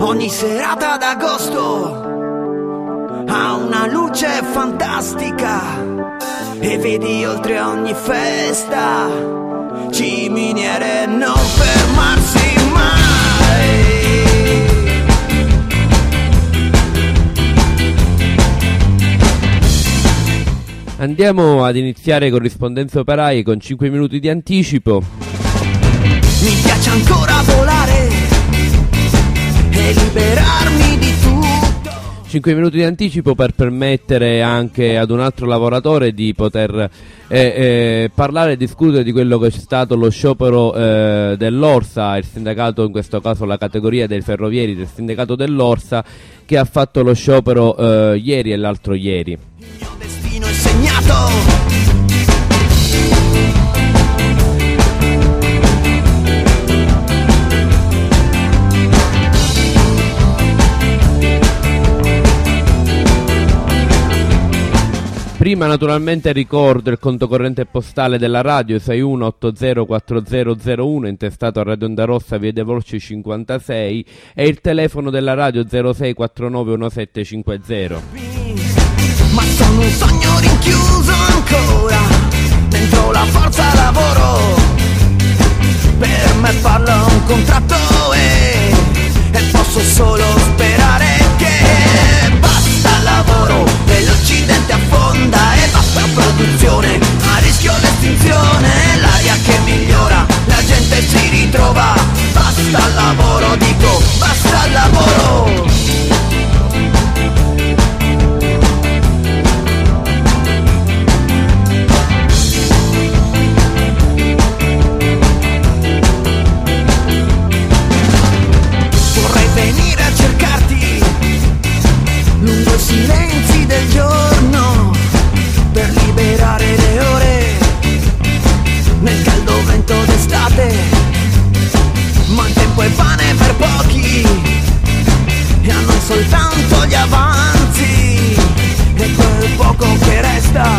Ogni serata d'agosto ha una luce fantastica e vedi oltre ogni festa ciminiere non fermarsi mai. Andiamo ad iniziare Corrispondenze Operaie con 5 minuti di anticipo. Mi piace ancora volare e liberarmi di tutto. 5 minuti di anticipo per permettere anche ad un altro lavoratore di poter parlare e discutere di quello che è stato lo sciopero dell'Orsa, il sindacato, in questo caso la categoria dei ferrovieri del sindacato dell'Orsa, che ha fatto lo sciopero ieri e l'altro ieri. Il mio destino è segnato. Prima naturalmente ricordo il conto corrente postale della radio 61804001 intestato a Radio Onda Rossa, via dei Volsci 56, e il telefono della radio 06491750. Ma sono un sogno rinchiuso ancora dentro la forza lavoro. Per me parla un contratto e posso solo sperare che basta lavoro e l'Occidente affonda e basta produzione, a rischio l'estinzione, l'aria che migliora, la gente si ritrova, basta lavoro, dico basta lavoro. Lungo i silenzi del giorno per liberare le ore nel caldo vento d'estate, ma il tempo è pane per pochi e a noi soltanto gli avanzi e quel poco che resta.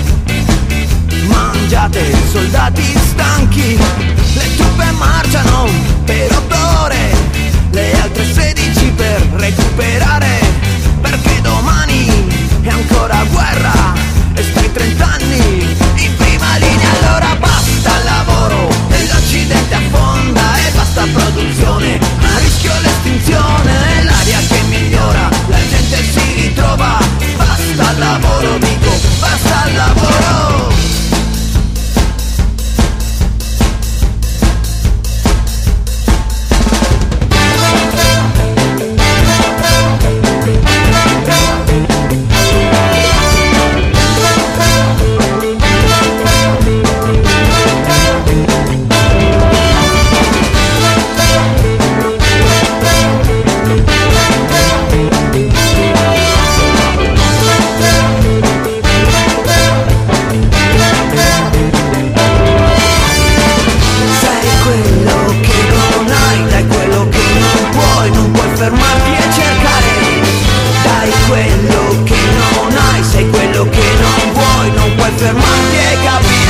Mangiate soldati stanchi, le truppe marciano per 8 ore, le altre 16 per recuperare, perché domani è ancora guerra e stai 30 anni in prima linea. Allora basta lavoro e l'Occidente affonda e basta produzione, a rischio l'estinzione, l'aria che migliora, la gente si ritrova, basta lavoro, dico basta lavoro. Fermarti e cercare, dai quello che non hai, sei quello che non vuoi, non puoi fermarti e capire.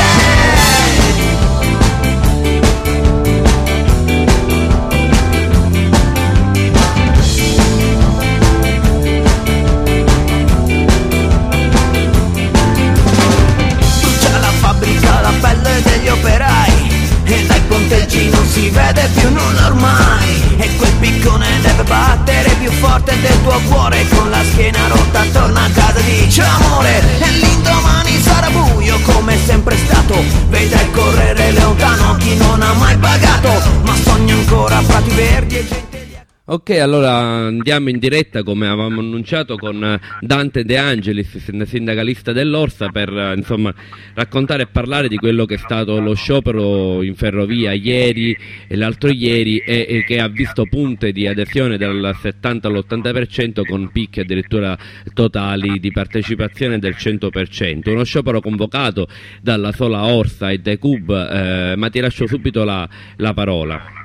Brucia la fabbrica, la pelle degli operai e dai ponteggi non si vede più nulla ormai, e quel piccone deve battere più forte del tuo cuore, con la schiena rotta torna a casa, dice amore, e l'indomani sarà buio come è sempre stato, vedrai correre lontano chi non ha mai pagato, ma sogna ancora prati verdi e gente. Ok, allora andiamo in diretta, come avevamo annunciato, con Dante De Angelis, sindacalista dell'Orsa, per insomma raccontare e parlare di quello che è stato lo sciopero in ferrovia ieri e l'altro ieri, e che ha visto punte di adesione dal 70 all'80%, con picchi addirittura totali di partecipazione del 100%. Uno sciopero convocato dalla sola Orsa e dai CUB, ma ti lascio subito la parola.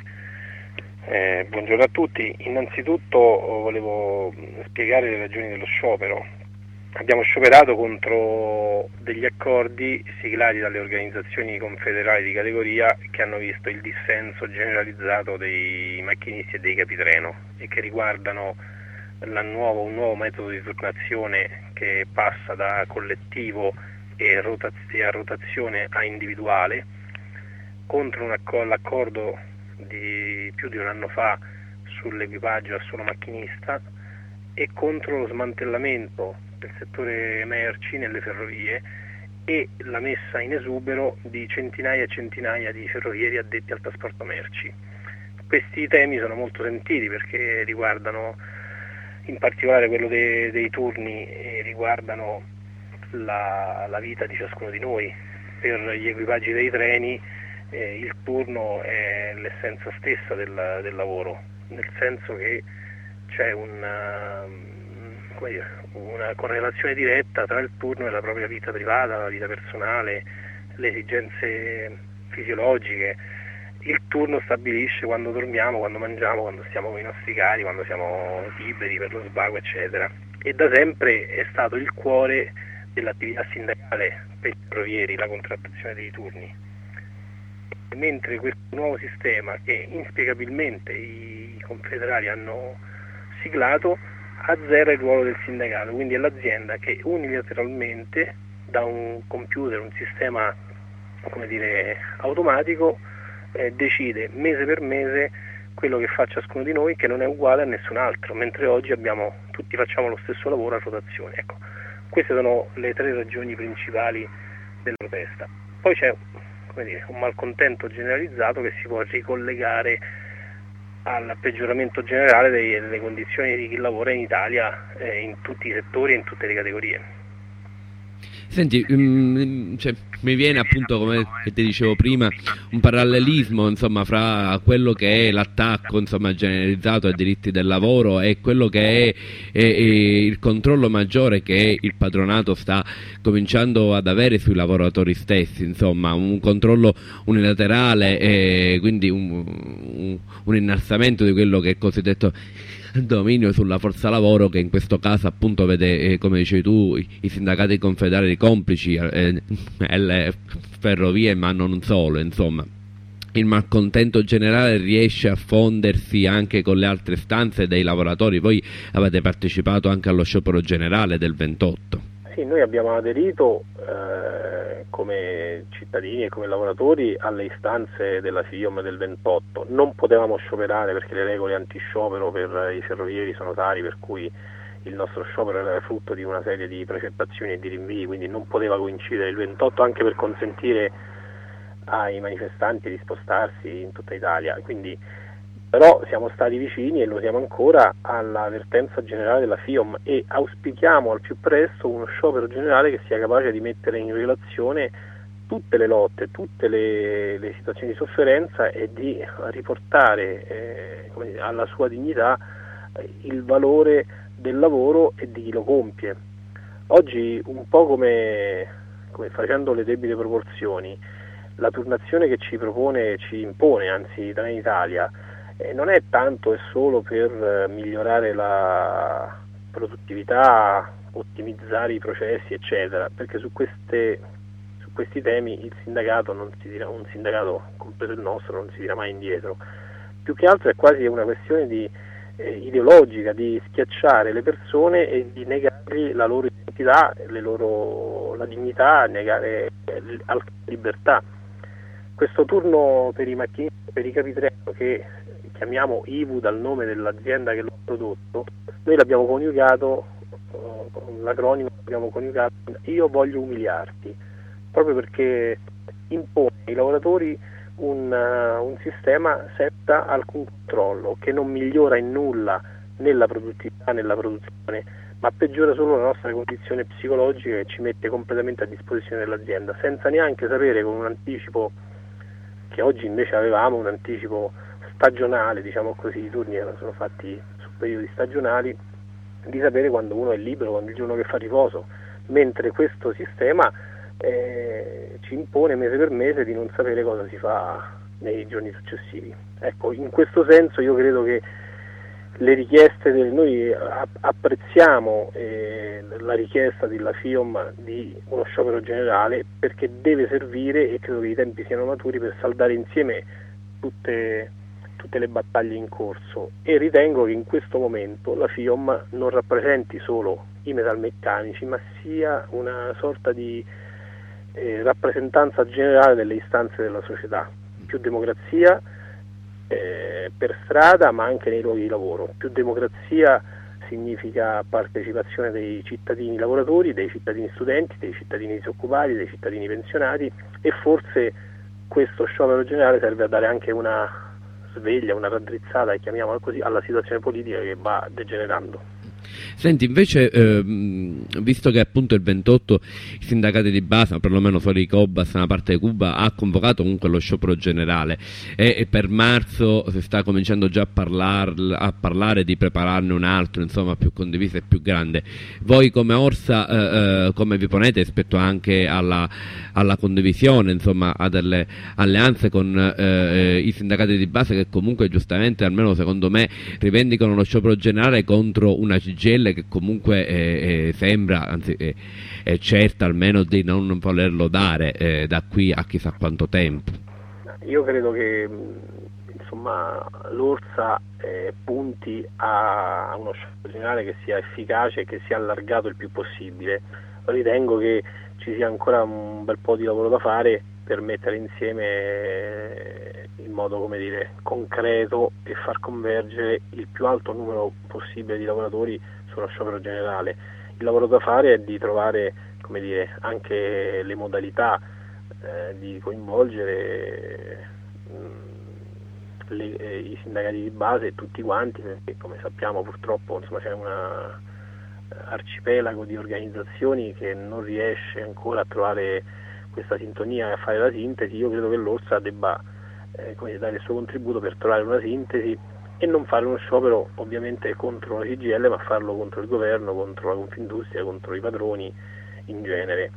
Buongiorno a tutti. Innanzitutto volevo spiegare le ragioni dello sciopero. abbiamo scioperato contro degli accordi siglati dalle organizzazioni confederali di categoria che hanno visto il dissenso generalizzato dei macchinisti e dei capitreno e che riguardano un nuovo metodo di turnazione che passa da collettivo e a rotazione a individuale, contro l'accordo di più di un anno fa sull'equipaggio a solo macchinista e contro lo smantellamento del settore merci nelle ferrovie e la messa in esubero di centinaia e centinaia di ferrovieri addetti al trasporto merci. Questi temi sono molto sentiti perché riguardano in particolare quello dei turni e riguardano la vita di ciascuno di noi. Per gli equipaggi dei treni il turno è l'essenza stessa del lavoro, nel senso che c'è una correlazione diretta tra il turno e la propria vita privata, la vita personale, le esigenze fisiologiche. Il turno stabilisce quando dormiamo, quando mangiamo, quando stiamo con i nostri cari, quando siamo liberi per lo svago, eccetera. E da sempre è stato il cuore dell'attività sindacale per i ferrovieri, la contrattazione dei turni. Mentre questo nuovo sistema che inspiegabilmente i confederali hanno siglato azzera il ruolo del sindacato, quindi è l'azienda che unilateralmente da un computer, un sistema automatico, decide mese per mese quello che fa ciascuno di noi, che non è uguale a nessun altro, mentre oggi tutti facciamo lo stesso lavoro a rotazione. Ecco, queste sono le 3 ragioni principali della protesta. Poi c'è un malcontento generalizzato che si può ricollegare al peggioramento generale delle condizioni di chi lavora in Italia in tutti i settori e in tutte le categorie. Senti, mi viene appunto, come ti dicevo prima, un parallelismo fra quello che è l'attacco generalizzato ai diritti del lavoro e quello che è il controllo maggiore che il patronato sta cominciando ad avere sui lavoratori stessi, un controllo unilaterale e quindi un innalzamento di quello che è cosiddetto dominio sulla forza lavoro, che in questo caso appunto vede, come dicevi tu, i sindacati confederali complici, le ferrovie, ma non solo. Il malcontento generale riesce a fondersi anche con le altre istanze dei lavoratori. Voi avete partecipato anche allo sciopero generale del 28. Sì, noi abbiamo aderito come cittadini e come lavoratori alle istanze della FIOM del 28. Non potevamo scioperare perché le regole antisciopero per i ferrovieri sono tali per cui il nostro sciopero era frutto di una serie di precettazioni e di rinvii, quindi non poteva coincidere il 28, anche per consentire ai manifestanti di spostarsi in tutta Italia. Però siamo stati vicini e lo siamo ancora alla vertenza generale della FIOM e auspichiamo al più presto uno sciopero generale che sia capace di mettere in relazione tutte le lotte, tutte le situazioni di sofferenza e di riportare alla sua dignità il valore del lavoro e di chi lo compie. Oggi, un po' come facendo le debite proporzioni, la turnazione che ci impone, anzi Trenitalia, non è tanto e solo per migliorare la produttività, ottimizzare i processi, eccetera, perché su questi temi il sindacato un sindacato compreso il nostro non si tira mai indietro. Più che altro è quasi una questione ideologica, di schiacciare le persone e di negargli la loro identità, la dignità, negare la libertà. Questo turno per i macchinisti, per i capitreno, che chiamiamo IVU dal nome dell'azienda che l'ha prodotto, noi l'abbiamo coniugato, con l'acronimo abbiamo coniugato "io voglio umiliarti", proprio perché impone ai lavoratori un sistema senza alcun controllo, che non migliora in nulla nella produttività, nella produzione, ma peggiora solo la nostra condizione psicologica e ci mette completamente a disposizione dell'azienda, senza neanche sapere, con un anticipo che oggi invece avevamo, un anticipo stagionale, diciamo così, i turni sono fatti su periodi stagionali, di sapere quando uno è libero, quando è il giorno che fa riposo, mentre questo sistema ci impone mese per mese di non sapere cosa si fa nei giorni successivi. Ecco, in questo senso io credo che le richieste noi apprezziamo la richiesta della FIOM di uno sciopero generale, perché deve servire, e credo che i tempi siano maturi, per saldare insieme tutte le battaglie in corso, e ritengo che in questo momento la FIOM non rappresenti solo i metalmeccanici, ma sia una sorta di rappresentanza generale delle istanze della società. Più democrazia per strada, ma anche nei luoghi di lavoro. Più democrazia significa partecipazione dei cittadini lavoratori, dei cittadini studenti, dei cittadini disoccupati, dei cittadini pensionati, e forse questo sciopero generale serve a dare anche una sveglia, una raddrizzata, chiamiamola così, alla situazione politica che va degenerando. Senti, invece, visto che appunto il 28 i sindacati di base, o perlomeno solo i Cobas, una parte di Cuba, ha convocato comunque lo sciopero generale, e per marzo si sta cominciando già a parlare di prepararne un altro, insomma, più condiviso e più grande. Voi come Orsa come vi ponete rispetto anche alla condivisione, insomma, a delle alleanze con i sindacati di base, che comunque giustamente, almeno secondo me, rivendicano lo sciopero generale contro una CGIL che comunque sembra, anzi è certa almeno, di non volerlo dare da qui a chissà quanto tempo? Io credo che insomma l'Orsa punti a uno sciopero generale che sia efficace e che sia allargato il più possibile. Ritengo che ci sia ancora un bel po' di lavoro da fare per mettere insieme in modo, come dire, concreto, e far convergere il più alto numero possibile di lavoratori sullo sciopero generale. Il lavoro da fare è di trovare, come dire, anche le modalità di coinvolgere i sindacati di base e tutti quanti, perché come sappiamo purtroppo, insomma, c'è una arcipelago di organizzazioni che non riesce ancora a trovare questa sintonia e a fare la sintesi. Io credo che l'Orsa debba dare il suo contributo per trovare una sintesi e non fare uno sciopero ovviamente contro la CGIL, ma farlo contro il governo, contro la Confindustria, contro i padroni in genere.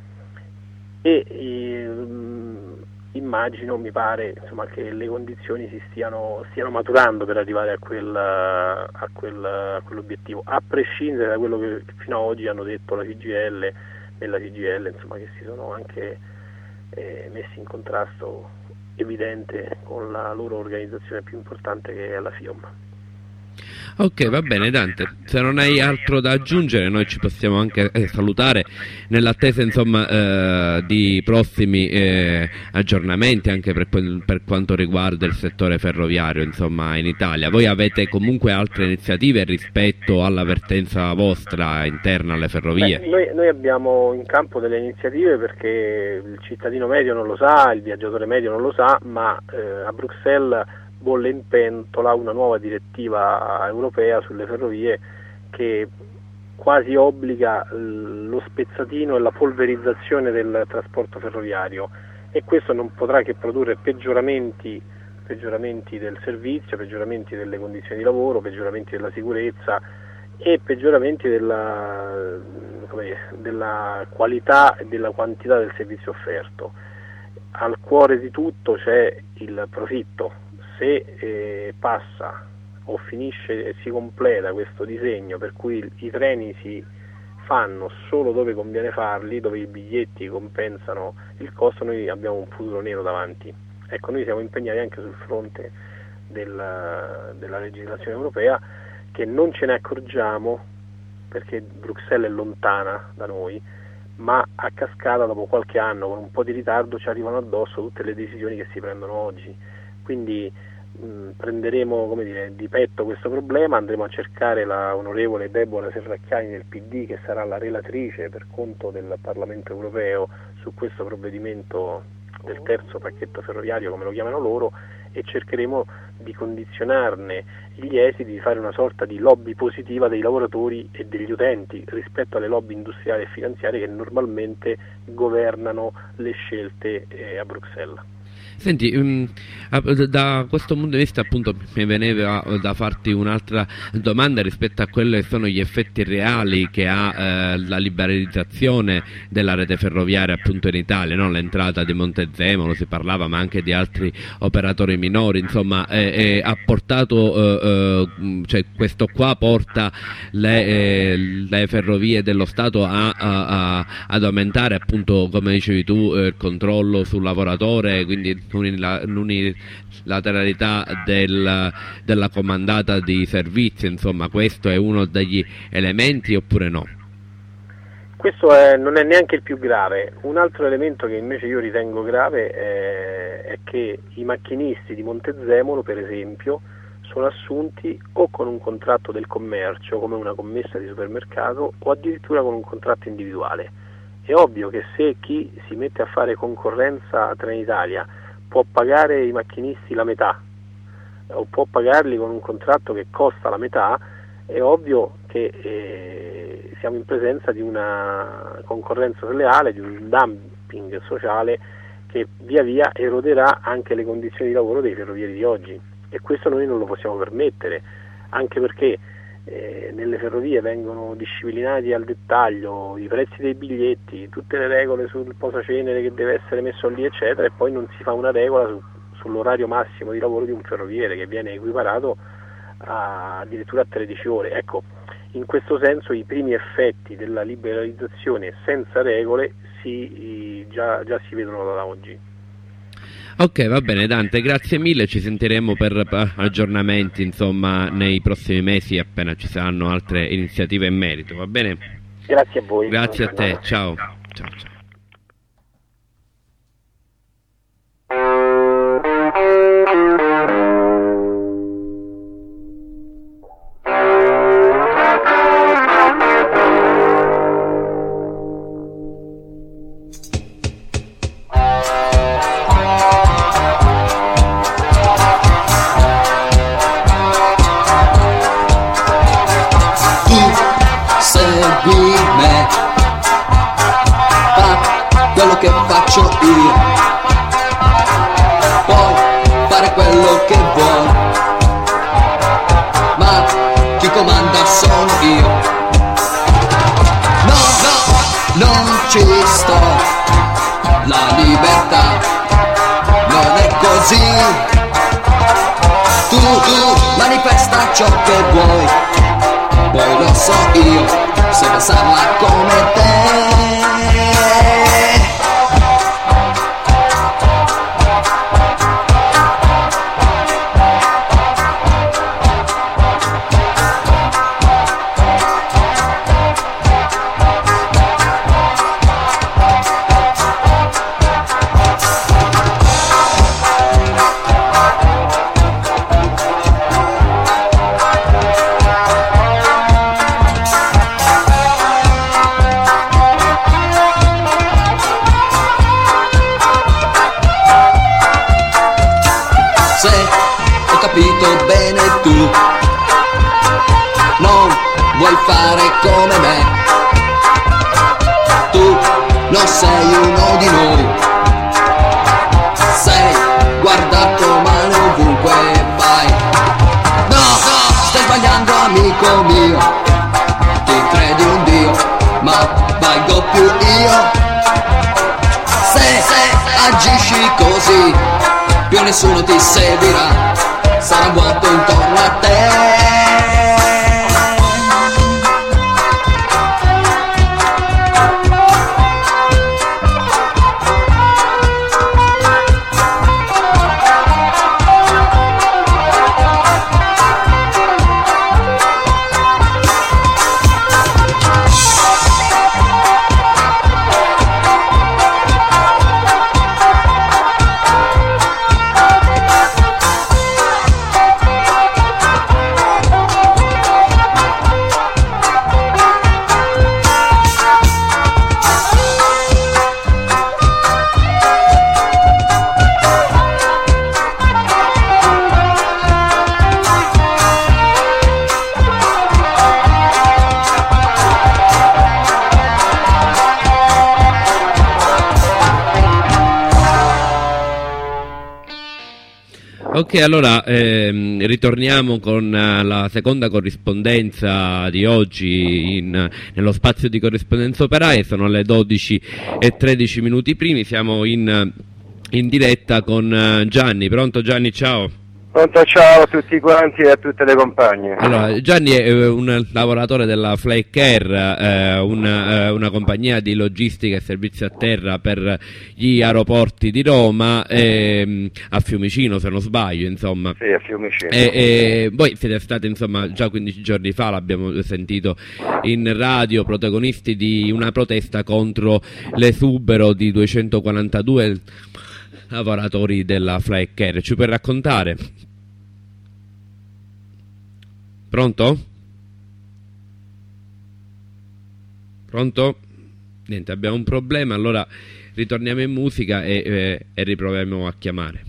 E immagino, mi pare, insomma, che le condizioni stiano maturando per arrivare a quell'obiettivo, a prescindere da quello che fino ad oggi hanno detto la CGIL e la CGIL, insomma, che si sono anche messi in contrasto evidente con la loro organizzazione più importante, che è la FIOM. Ok, va bene Dante, se non hai altro da aggiungere noi ci possiamo anche salutare, nell'attesa, insomma, di prossimi aggiornamenti anche per quanto riguarda il settore ferroviario, insomma, in Italia. Voi avete comunque altre iniziative rispetto all'avvertenza vostra interna alle ferrovie? Noi abbiamo in campo delle iniziative, perché il cittadino medio non lo sa, il viaggiatore medio non lo sa, ma a Bruxelles bolle in pentola una nuova direttiva europea sulle ferrovie che quasi obbliga lo spezzatino e la polverizzazione del trasporto ferroviario, e questo non potrà che produrre peggioramenti del servizio, peggioramenti delle condizioni di lavoro, peggioramenti della sicurezza e peggioramenti della qualità e della quantità del servizio offerto. Al cuore di tutto c'è il profitto. Se passa o finisce e si completa questo disegno per cui i treni si fanno solo dove conviene farli, dove i biglietti compensano il costo, noi abbiamo un futuro nero davanti. Ecco, noi siamo impegnati anche sul fronte della legislazione europea, che non ce ne accorgiamo perché Bruxelles è lontana da noi, ma a cascata, dopo qualche anno, con un po' di ritardo, ci arrivano addosso tutte le decisioni che si prendono oggi. Quindi prenderemo, come dire, di petto questo problema, andremo a cercare la onorevole Deborah Serracchiani del PD, che sarà la relatrice per conto del Parlamento europeo su questo provvedimento del terzo pacchetto ferroviario, come lo chiamano loro, e cercheremo di condizionarne gli esiti, di fare una sorta di lobby positiva dei lavoratori e degli utenti rispetto alle lobby industriali e finanziarie che normalmente governano le scelte a Bruxelles. Senti, da questo punto di vista appunto mi veneva da farti un'altra domanda rispetto a quelli che sono gli effetti reali che ha la liberalizzazione della rete ferroviaria appunto in Italia, no? L'entrata di Montezemolo, si parlava, ma anche di altri operatori minori, insomma ha portato, cioè questo qua porta le ferrovie dello Stato ad aumentare appunto, come dicevi tu, il controllo sul lavoratore, quindi l'unilateralità della comandata di servizi, insomma questo è uno degli elementi oppure no? Questo non è neanche il più grave. Un altro elemento che invece io ritengo grave è che i macchinisti di Montezemolo, per esempio, sono assunti o con un contratto del commercio, come una commessa di supermercato, o addirittura con un contratto individuale. È ovvio che se chi si mette a fare concorrenza a Trenitalia può pagare i macchinisti la metà o può pagarli con un contratto che costa la metà, è ovvio che siamo in presenza di una concorrenza sleale, di un dumping sociale che via via eroderà anche le condizioni di lavoro dei ferrovieri di oggi, e questo noi non lo possiamo permettere, anche perché nelle ferrovie vengono disciplinati al dettaglio i prezzi dei biglietti, tutte le regole sul posacenere che deve essere messo lì eccetera, e poi non si fa una regola sull'orario massimo di lavoro di un ferroviere, che viene equiparato addirittura a 13 ore. Ecco, in questo senso i primi effetti della liberalizzazione senza regole già si vedono da oggi. Ok, va bene Dante, grazie mille, ci sentiremo per aggiornamenti insomma nei prossimi mesi appena ci saranno altre iniziative in merito, va bene? Grazie a voi. Grazie a te, ciao. Ciao. Che faccio io, puoi fare quello che vuoi, ma chi comanda sono io. No, non ci sto, la libertà non è così. Tu manifesta ciò che vuoi, poi lo so io, se pensarla come te. Fare come me, tu non sei uno di noi, sei guardato male ovunque vai. No, stai sbagliando amico mio, ti credi un dio, ma valgo più io. Se agisci così, più nessuno ti seguirà, sarà un vuoto intorno a te. Ok, allora ritorniamo con la seconda corrispondenza di oggi nello spazio di corrispondenza operaia. Sono le 12:13 primi, siamo in diretta con Gianni. Pronto Gianni, ciao. Pronto, ciao a tutti quanti e a tutte le compagne. Allora, Gianni è un lavoratore della Flycare, una compagnia di logistica e servizi a terra per gli aeroporti di Roma, a Fiumicino se non sbaglio, insomma. Sì, a Fiumicino. E voi siete stati, insomma, già 15 giorni fa, l'abbiamo sentito in radio, protagonisti di una protesta contro l'esubero di 242 lavoratori della Flycare. Ci puoi raccontare? Pronto? Pronto? Niente, abbiamo un problema, allora ritorniamo in musica e riproviamo a chiamare.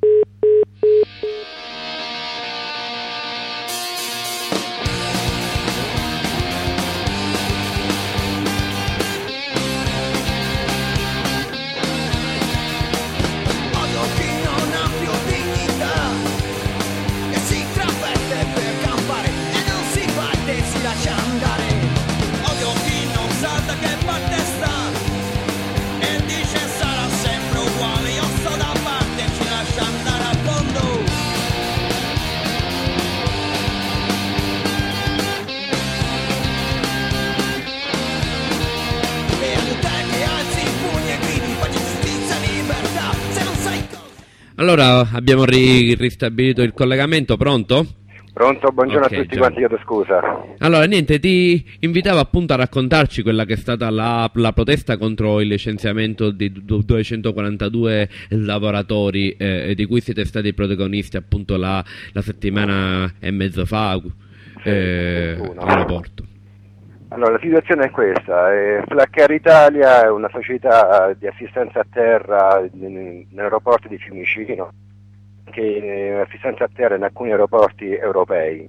Allora, abbiamo ristabilito il collegamento, pronto? Pronto, buongiorno Okay, a tutti già. quanti, chiedo scusa. Allora, niente, ti invitavo appunto a raccontarci quella che è stata la protesta contro il licenziamento di 242 lavoratori di cui siete stati protagonisti appunto la settimana e mezzo fa all'aeroporto. Allora, la situazione è questa, Flycare Italia è una società di assistenza a terra nell'aeroporto di Fiumicino, che è assistenza a terra in alcuni aeroporti europei.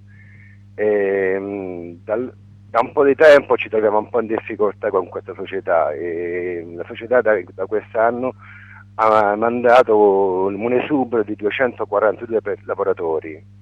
Da un po' di tempo ci troviamo un po' in difficoltà con questa società e la società da quest'anno ha mandato un esubero di 242 lavoratori.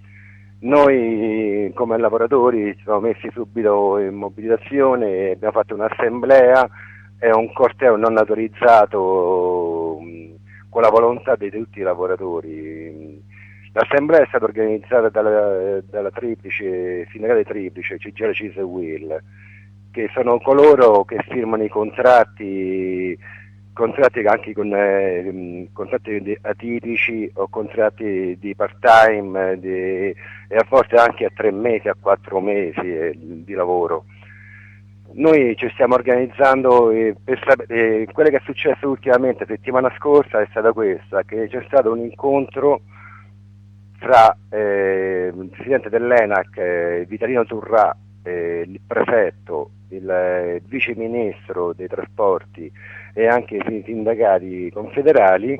Noi come lavoratori ci siamo messi subito in mobilitazione, abbiamo fatto un'assemblea e un corteo non autorizzato con la volontà di tutti i lavoratori. L'assemblea è stata organizzata dalla triplice, sindacale triplice, CGIL, CISL e UIL, che sono coloro che firmano i contratti anche con contratti atipici o contratti di part-time e a volte anche a 3 mesi, a 4 mesi di lavoro. Noi ci stiamo organizzando per sapere, quello che è successo ultimamente, settimana scorsa, è stata questa, che c'è stato un incontro tra il presidente dell'ENAC, Vitalino Turrà, il prefetto, il vice ministro dei trasporti e anche i sindacati confederali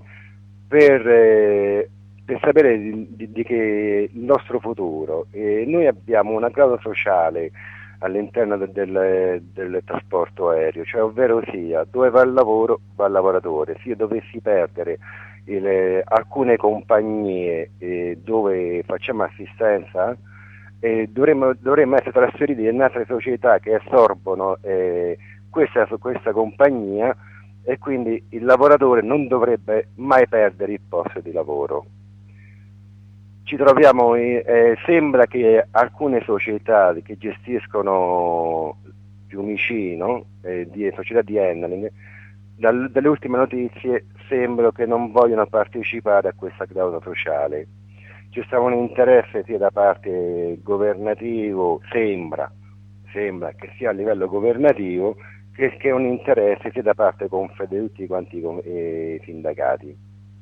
per sapere di che il nostro futuro. Noi abbiamo una clausola sociale all'interno del trasporto aereo, cioè ovvero sia dove va il lavoro va il lavoratore. Se io dovessi perdere alcune compagnie dove facciamo assistenza, dovremmo essere trasferiti in altre società che assorbono questa compagnia, e quindi il lavoratore non dovrebbe mai perdere il posto di lavoro. Ci troviamo, sembra che alcune società che gestiscono Fiumicino, società di handling, dalle ultime notizie sembra che non vogliono partecipare a questa clausola sociale. C'è stato un interesse sia da parte governativo, sembra che sia a livello governativo, che è un interesse sia da parte di tutti quanti i sindacati.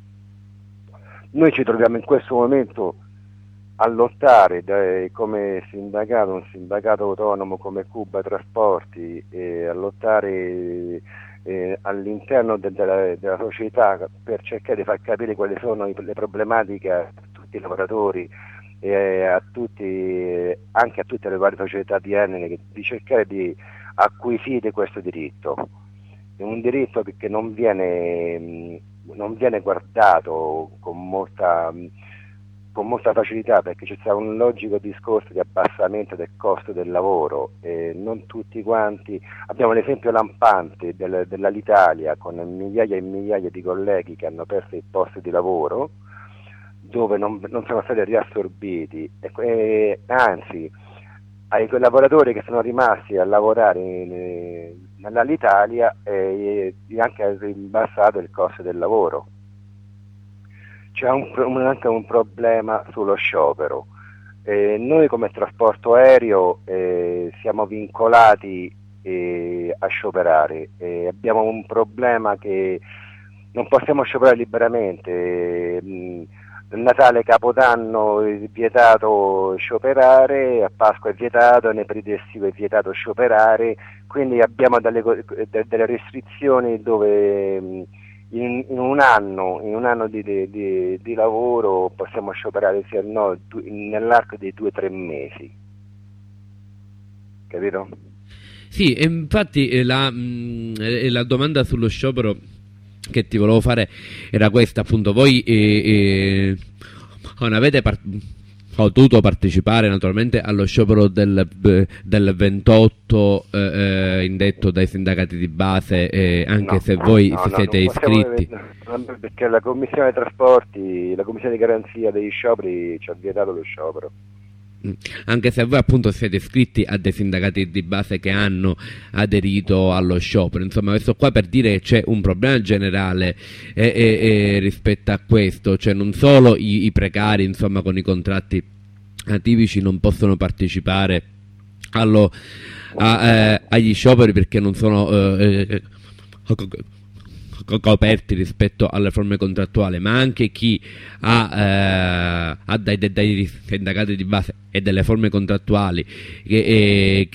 Noi ci troviamo in questo momento a lottare come sindacato, un sindacato autonomo come Cuba Trasporti, a lottare all'interno della società per cercare di far capire quali sono le problematiche a tutti i lavoratori e anche a tutte le varie società di handling, di cercare di acquisire questo diritto. È un diritto che non viene guardato con molta con molta facilità, perché c'è stato un logico discorso di abbassamento del costo del lavoro, e non tutti quanti. Abbiamo l'esempio lampante dell'Alitalia, con migliaia e migliaia di colleghi che hanno perso il posto di lavoro, dove non sono stati riassorbiti, anzi ai quei lavoratori che sono rimasti a lavorare nell'Alitalia è anche rimbassato il costo del lavoro. C'è anche un problema sullo sciopero. Noi come trasporto aereo siamo vincolati a scioperare. Abbiamo un problema che non possiamo scioperare liberamente. Natale, Capodanno è vietato scioperare, a Pasqua è vietato, nei periodi estivi è vietato scioperare, quindi abbiamo delle restrizioni dove in un anno di lavoro possiamo scioperare sì o no nell'arco dei 2 o 3 mesi, capito? Sì, e infatti la domanda sullo sciopero che ti volevo fare era questa, appunto. Voi non avete potuto partecipare naturalmente allo sciopero del 28 indetto dai sindacati di base, anche No, se voi no, siete non iscritti. perché la Commissione Trasporti, la Commissione di Garanzia degli Scioperi ci ha vietato lo sciopero. Anche se voi appunto siete iscritti a dei sindacati di base che hanno aderito allo sciopero. Insomma, questo qua per dire che c'è un problema generale rispetto a questo, cioè non solo i precari, insomma, con i contratti atipici non possono partecipare agli scioperi perché non sono coperti rispetto alle forme contrattuali, ma anche chi ha dai sindacati di base e delle forme contrattuali che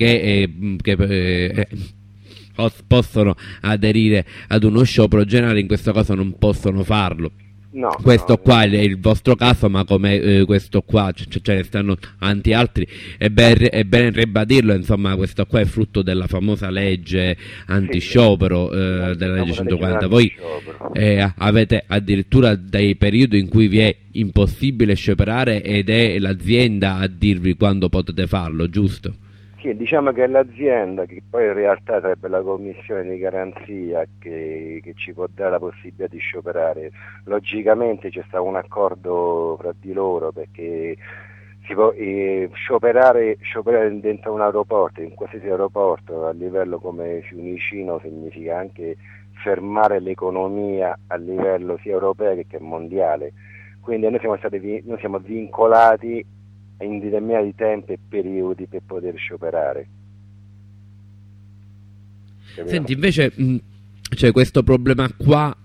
possono aderire ad uno sciopero generale, in questo caso non possono farlo. No, Questo qua è il vostro caso, ma come questo qua ce ne stanno tanti altri. È bene ribadirlo, insomma, questo qua è frutto della famosa legge antisciopero, della legge 140. Voi avete addirittura dei periodi in cui vi è impossibile scioperare ed è l'azienda a dirvi quando potete farlo, giusto? Sì, diciamo che è l'azienda, che poi in realtà sarebbe la commissione di garanzia che ci può dare la possibilità di scioperare. Logicamente c'è stato un accordo fra di loro, perché si può scioperare dentro un aeroporto, in qualsiasi aeroporto a livello come Fiumicino, significa anche fermare l'economia a livello sia europeo che mondiale. Quindi noi siamo vincolati in determinati tempi e periodi per poter scioperare. Capito? Senti, invece c'è questo problema qua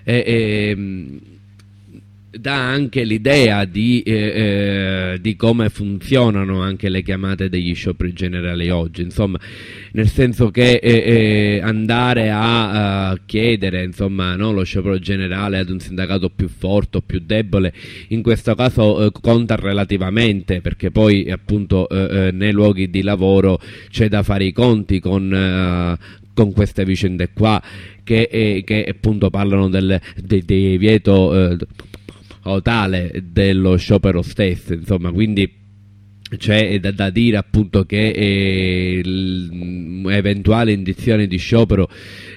dà anche l'idea di come funzionano anche le chiamate degli scioperi generali oggi, insomma, nel senso che andare a chiedere, insomma, no, lo sciopero generale ad un sindacato più forte o più debole in questo caso conta relativamente, perché poi appunto nei luoghi di lavoro c'è da fare i conti con queste vicende qua che appunto parlano del divieto totale dello sciopero stesso, insomma, quindi c'è da dire appunto che eventuali indizioni di sciopero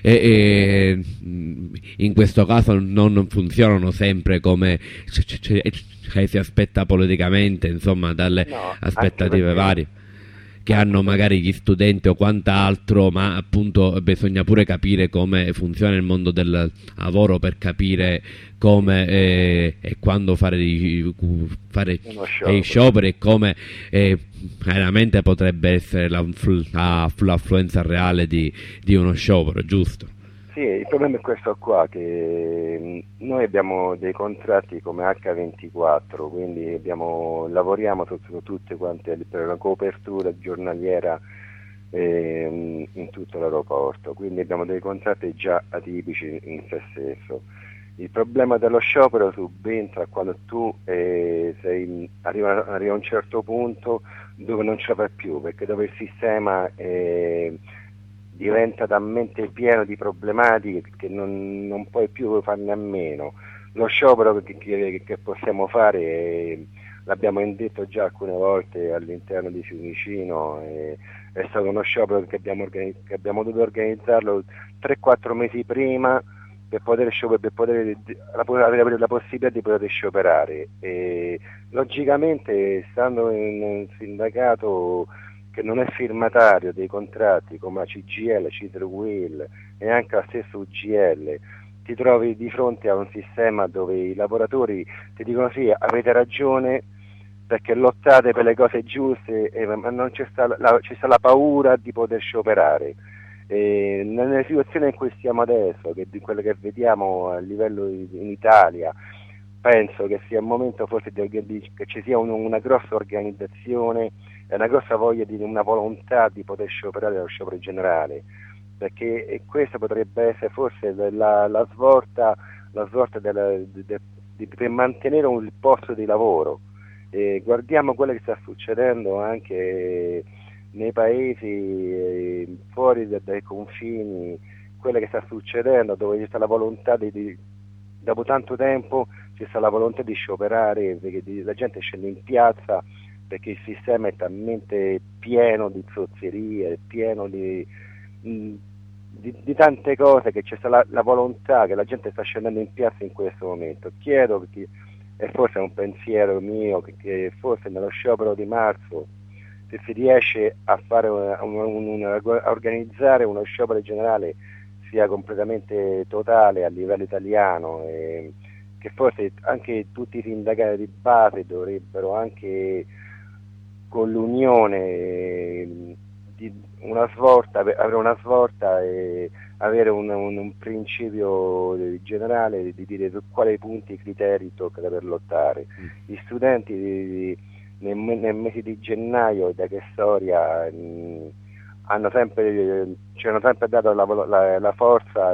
in questo caso non funzionano sempre come si aspetta politicamente, insomma, dalle aspettative varie che hanno magari gli studenti o quant'altro, ma appunto bisogna pure capire come funziona il mondo del lavoro per capire come e quando fare i scioperi e come veramente potrebbe essere l'affluenza reale di uno sciopero, giusto? Sì, il problema è questo qua, che noi abbiamo dei contratti come H24, quindi lavoriamo su tutte quante per la copertura giornaliera in tutto l'aeroporto, quindi abbiamo dei contratti già atipici in se stesso. Il problema dello sciopero subentra quando tu arriva a un certo punto dove non ce la fai più, perché dove il sistema diventa talmente pieno di problematiche che non puoi più farne a meno. Lo sciopero che possiamo fare l'abbiamo indetto già alcune volte all'interno di Fiumicino, e è stato uno sciopero che abbiamo dovuto organizzarlo 3-4 mesi prima per poter avere la possibilità di poter scioperare. E logicamente, stando in un sindacato che non è firmatario dei contratti come la CGIL, Citroil e anche la stessa UGL, ti trovi di fronte a un sistema dove i lavoratori ti dicono sì, avete ragione perché lottate per le cose giuste, ma non ci sta la paura di poter scioperare. Nella situazione in cui stiamo adesso, che di quello che vediamo a livello in Italia, penso che sia il momento forse che ci sia una grossa organizzazione e una grossa voglia una volontà di poter scioperare lo sciopero generale, perché questa potrebbe essere forse la svolta per mantenere il posto di lavoro. Guardiamo quello che sta succedendo anche nei paesi fuori dai confini, quello che sta succedendo, dove c'è la volontà dopo tanto tempo c'è stata la volontà di scioperare, perché la gente scende in piazza perché il sistema è talmente pieno di zozzerie, pieno di tante cose, che c'è stata la volontà, che la gente sta scendendo in piazza in questo momento. Chiedo, perché e forse è un pensiero mio, che forse nello sciopero di marzo, se si riesce a fare a organizzare uno sciopero generale sia completamente totale a livello italiano, e che forse anche tutti i sindacati di base dovrebbero, anche con l'unione, avere una svolta e avere un principio generale di dire su quali punti e criteri tocca per lottare. Gli studenti nel mese di gennaio da che storia ci hanno sempre dato la forza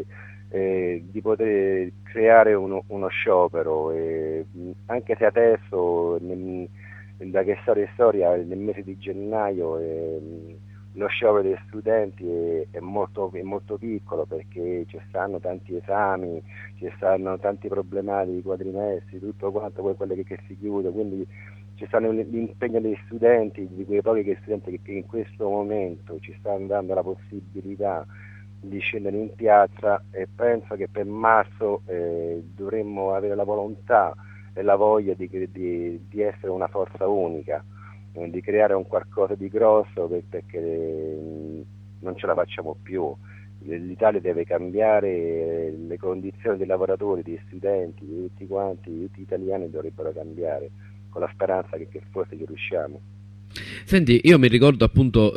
di poter creare uno sciopero, e anche se adesso da che storia nel mese di gennaio lo sciopero degli studenti è molto piccolo, perché ci stanno tanti esami, ci stanno tanti problematici, quadrimestri, tutto quanto, poi quelle che si chiude, quindi ci stanno l'impegno degli studenti, di quei pochi studenti che in questo momento ci stanno dando la possibilità di scendere in piazza, e penso che per marzo dovremmo avere la volontà e la voglia di essere una forza unica, di creare un qualcosa di grosso, perché non ce la facciamo più. L'Italia deve cambiare, le condizioni dei lavoratori, degli studenti, di tutti quanti, tutti gli italiani dovrebbero cambiare, con la speranza che forse ci riusciamo. Senti, io mi ricordo appunto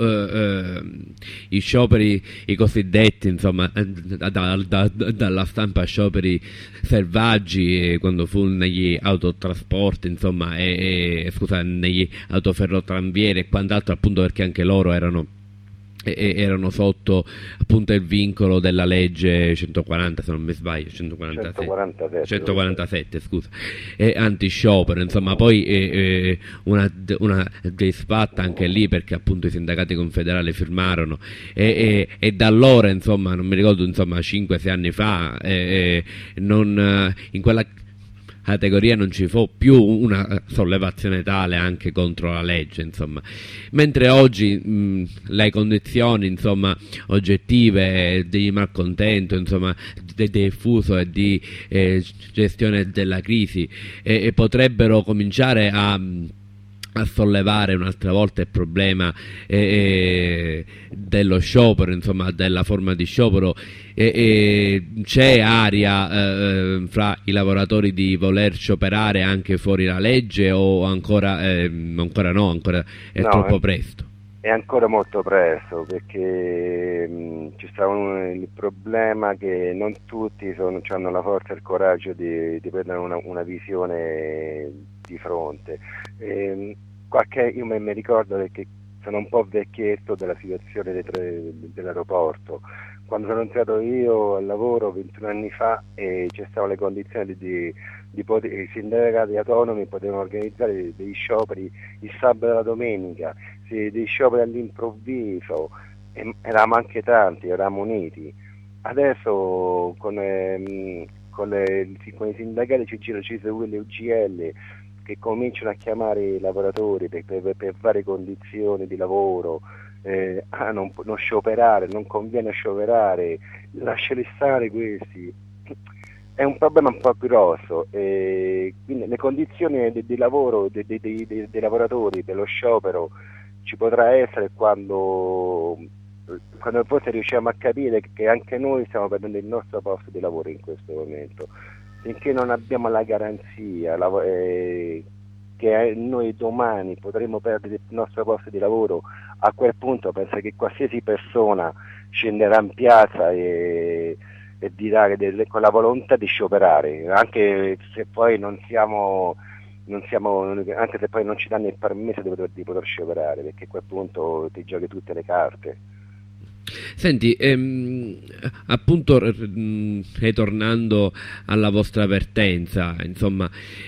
i scioperi, i cosiddetti, insomma, dalla stampa scioperi selvaggi, quando fu negli autotrasporti, insomma, negli autoferrotranvieri e quant'altro, appunto perché anche loro erano sotto appunto il vincolo della legge 140, se non mi sbaglio, 147 scusa, anti-sciopero, insomma. Poi una disfatta anche lì, perché appunto i sindacati confederali firmarono, e da allora, insomma, non mi ricordo, insomma, 5-6 anni fa, in quella categoria non ci fu più una sollevazione tale anche contro la legge, insomma. Mentre oggi le condizioni, insomma, oggettive di malcontento, insomma, di diffuso e di gestione della crisi potrebbero cominciare a sollevare un'altra volta il problema dello sciopero, insomma, della forma di sciopero. C'è aria fra i lavoratori di voler scioperare anche fuori la legge, o ancora no, è troppo presto? È ancora molto presto, perché ci sta il problema che non tutti hanno la forza e il coraggio di prendere una visione di fronte. Io mi ricordo, perché sono un po' vecchietto, della situazione dell'aeroporto. Quando sono entrato io al lavoro 21 anni fa, ci stavano le condizioni di poter, i sindacati autonomi potevano organizzare degli scioperi il sabato e la domenica, dei scioperi all'improvviso, eravamo anche tanti, eravamo uniti. Adesso con i sindacati CGIL, CISL e UGL che cominciano a chiamare i lavoratori per varie condizioni di lavoro, non scioperare, non conviene scioperare, lasciali stare questi. È un problema un po' grosso, quindi le condizioni di lavoro dei lavoratori, dello sciopero, ci potrà essere quando forse riusciamo a capire che anche noi stiamo perdendo il nostro posto di lavoro in questo momento. Finché non abbiamo la garanzia che noi domani potremo perdere il nostro posto di lavoro, a quel punto penso che qualsiasi persona scenderà in piazza e dirà con la volontà di scioperare, anche se poi anche se poi non ci danno il permesso di poter scioperare, perché a quel punto ti giochi tutte le carte. Senti, appunto ritornando alla vostra avvertenza, insomma,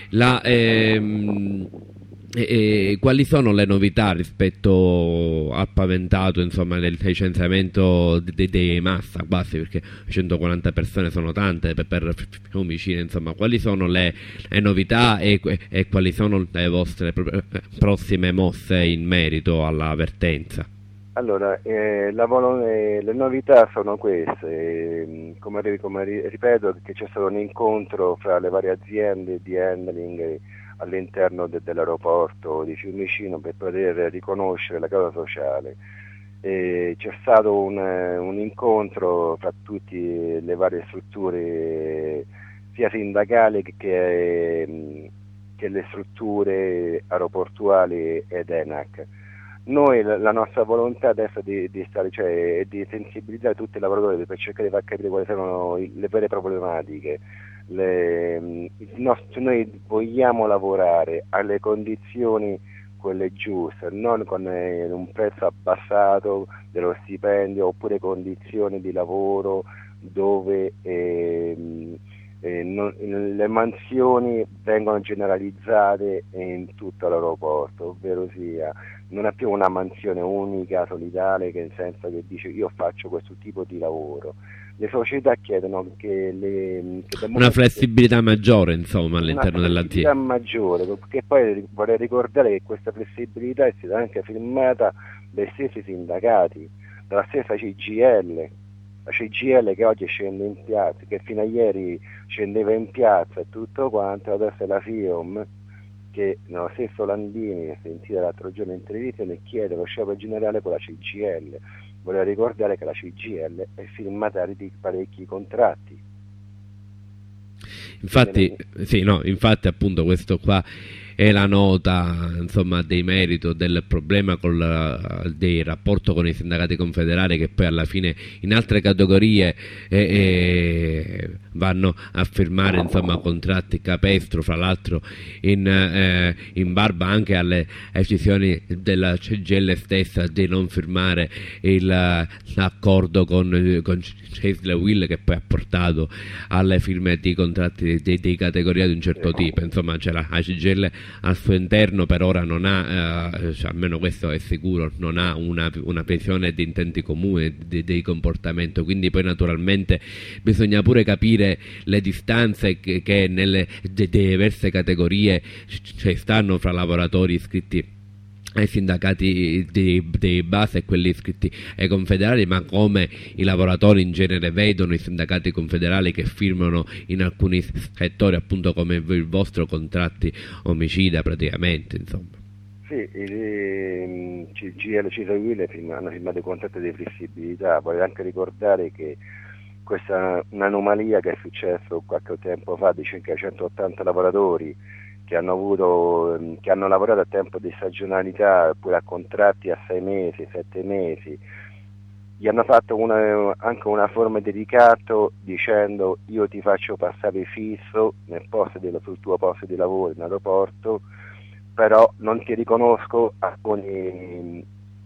quali sono le novità rispetto al paventato, insomma, del licenziamento dei massa quasi, perché 140 persone sono tante per omicidio, insomma, quali sono le novità e quali sono le vostre prossime mosse in merito all'avvertenza? Allora, le novità sono queste, come ripeto, che c'è stato un incontro fra le varie aziende di handling all'interno dell'aeroporto di Fiumicino per poter riconoscere la causa sociale. C'è stato un incontro fra tutte le varie strutture, sia sindacali che le strutture aeroportuali ed ENAC. Noi la nostra volontà adesso è di sensibilizzare tutti i lavoratori per cercare di far capire quali sono le vere problematiche. Noi vogliamo lavorare alle condizioni quelle giuste, non con un prezzo abbassato dello stipendio oppure condizioni di lavoro dove le mansioni vengono generalizzate in tutto l'aeroporto, ovvero sia non è più una mansione unica, solidale, che nel senso che dice io faccio questo tipo di lavoro. Le società chiedono una flessibilità maggiore, insomma, all'interno dell'azienda. Una flessibilità maggiore, perché poi vorrei ricordare che questa flessibilità è stata anche firmata dai stessi sindacati, dalla stessa CGIL. La CGIL che oggi scende in piazza, che fino a ieri scendeva in piazza e tutto quanto, adesso è la FIOM, che nello stesso Landini, sentita l'altro giorno in televisione, chiede lo sciopero generale con la CGIL. Volevo ricordare che la CGIL è firmataria di parecchi contratti. Infatti, infatti appunto questo qua è la nota, insomma, dei merito del problema dei rapporti con i sindacati confederali, che poi alla fine in altre categorie vanno a firmare, insomma, contratti capestro, fra l'altro in barba anche alle decisioni della CGIL stessa di non firmare l'accordo con Chase Will, che poi ha portato alle firme di contratti di categoria di un certo tipo. Insomma, c'è la CGIL al suo interno per ora non ha, almeno questo è sicuro, non ha una visione di intenti comuni, di comportamento, quindi poi naturalmente bisogna pure capire le distanze che nelle diverse categorie stanno fra lavoratori iscritti ai sindacati di base e quelli iscritti ai confederali, ma come i lavoratori in genere vedono i sindacati confederali che firmano in alcuni settori, appunto come il vostro, contratti omicida praticamente, insomma. Sì, il CGIL e Will hanno firmato i contratti di flessibilità. Voglio anche ricordare che questa è un'anomalia che è successo qualche tempo fa di circa 180 lavoratori che hanno lavorato a tempo di stagionalità oppure a contratti a 6 mesi, 7 mesi. Gli hanno fatto anche una forma di ricatto dicendo io ti faccio passare fisso sul tuo posto di lavoro in aeroporto, però non ti riconosco alcune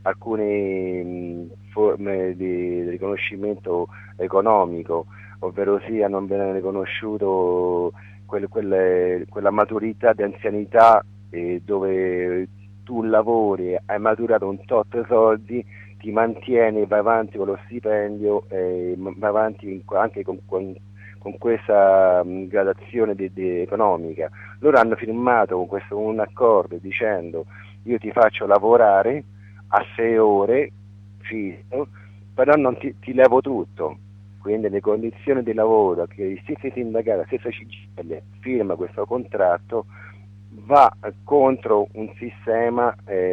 forme di riconoscimento economico, ovvero sia non viene riconosciuto quella maturità di anzianità dove tu lavori, hai maturato un tot soldi, ti mantieni, vai avanti con lo stipendio, vai avanti anche con con questa gradazione economica. Loro hanno firmato un accordo dicendo: io ti faccio lavorare a 6 ore fisso, però non ti levo tutto. Quindi le condizioni di lavoro che i stessi sindacati, la stessa CGIL firma questo contratto, va contro un sistema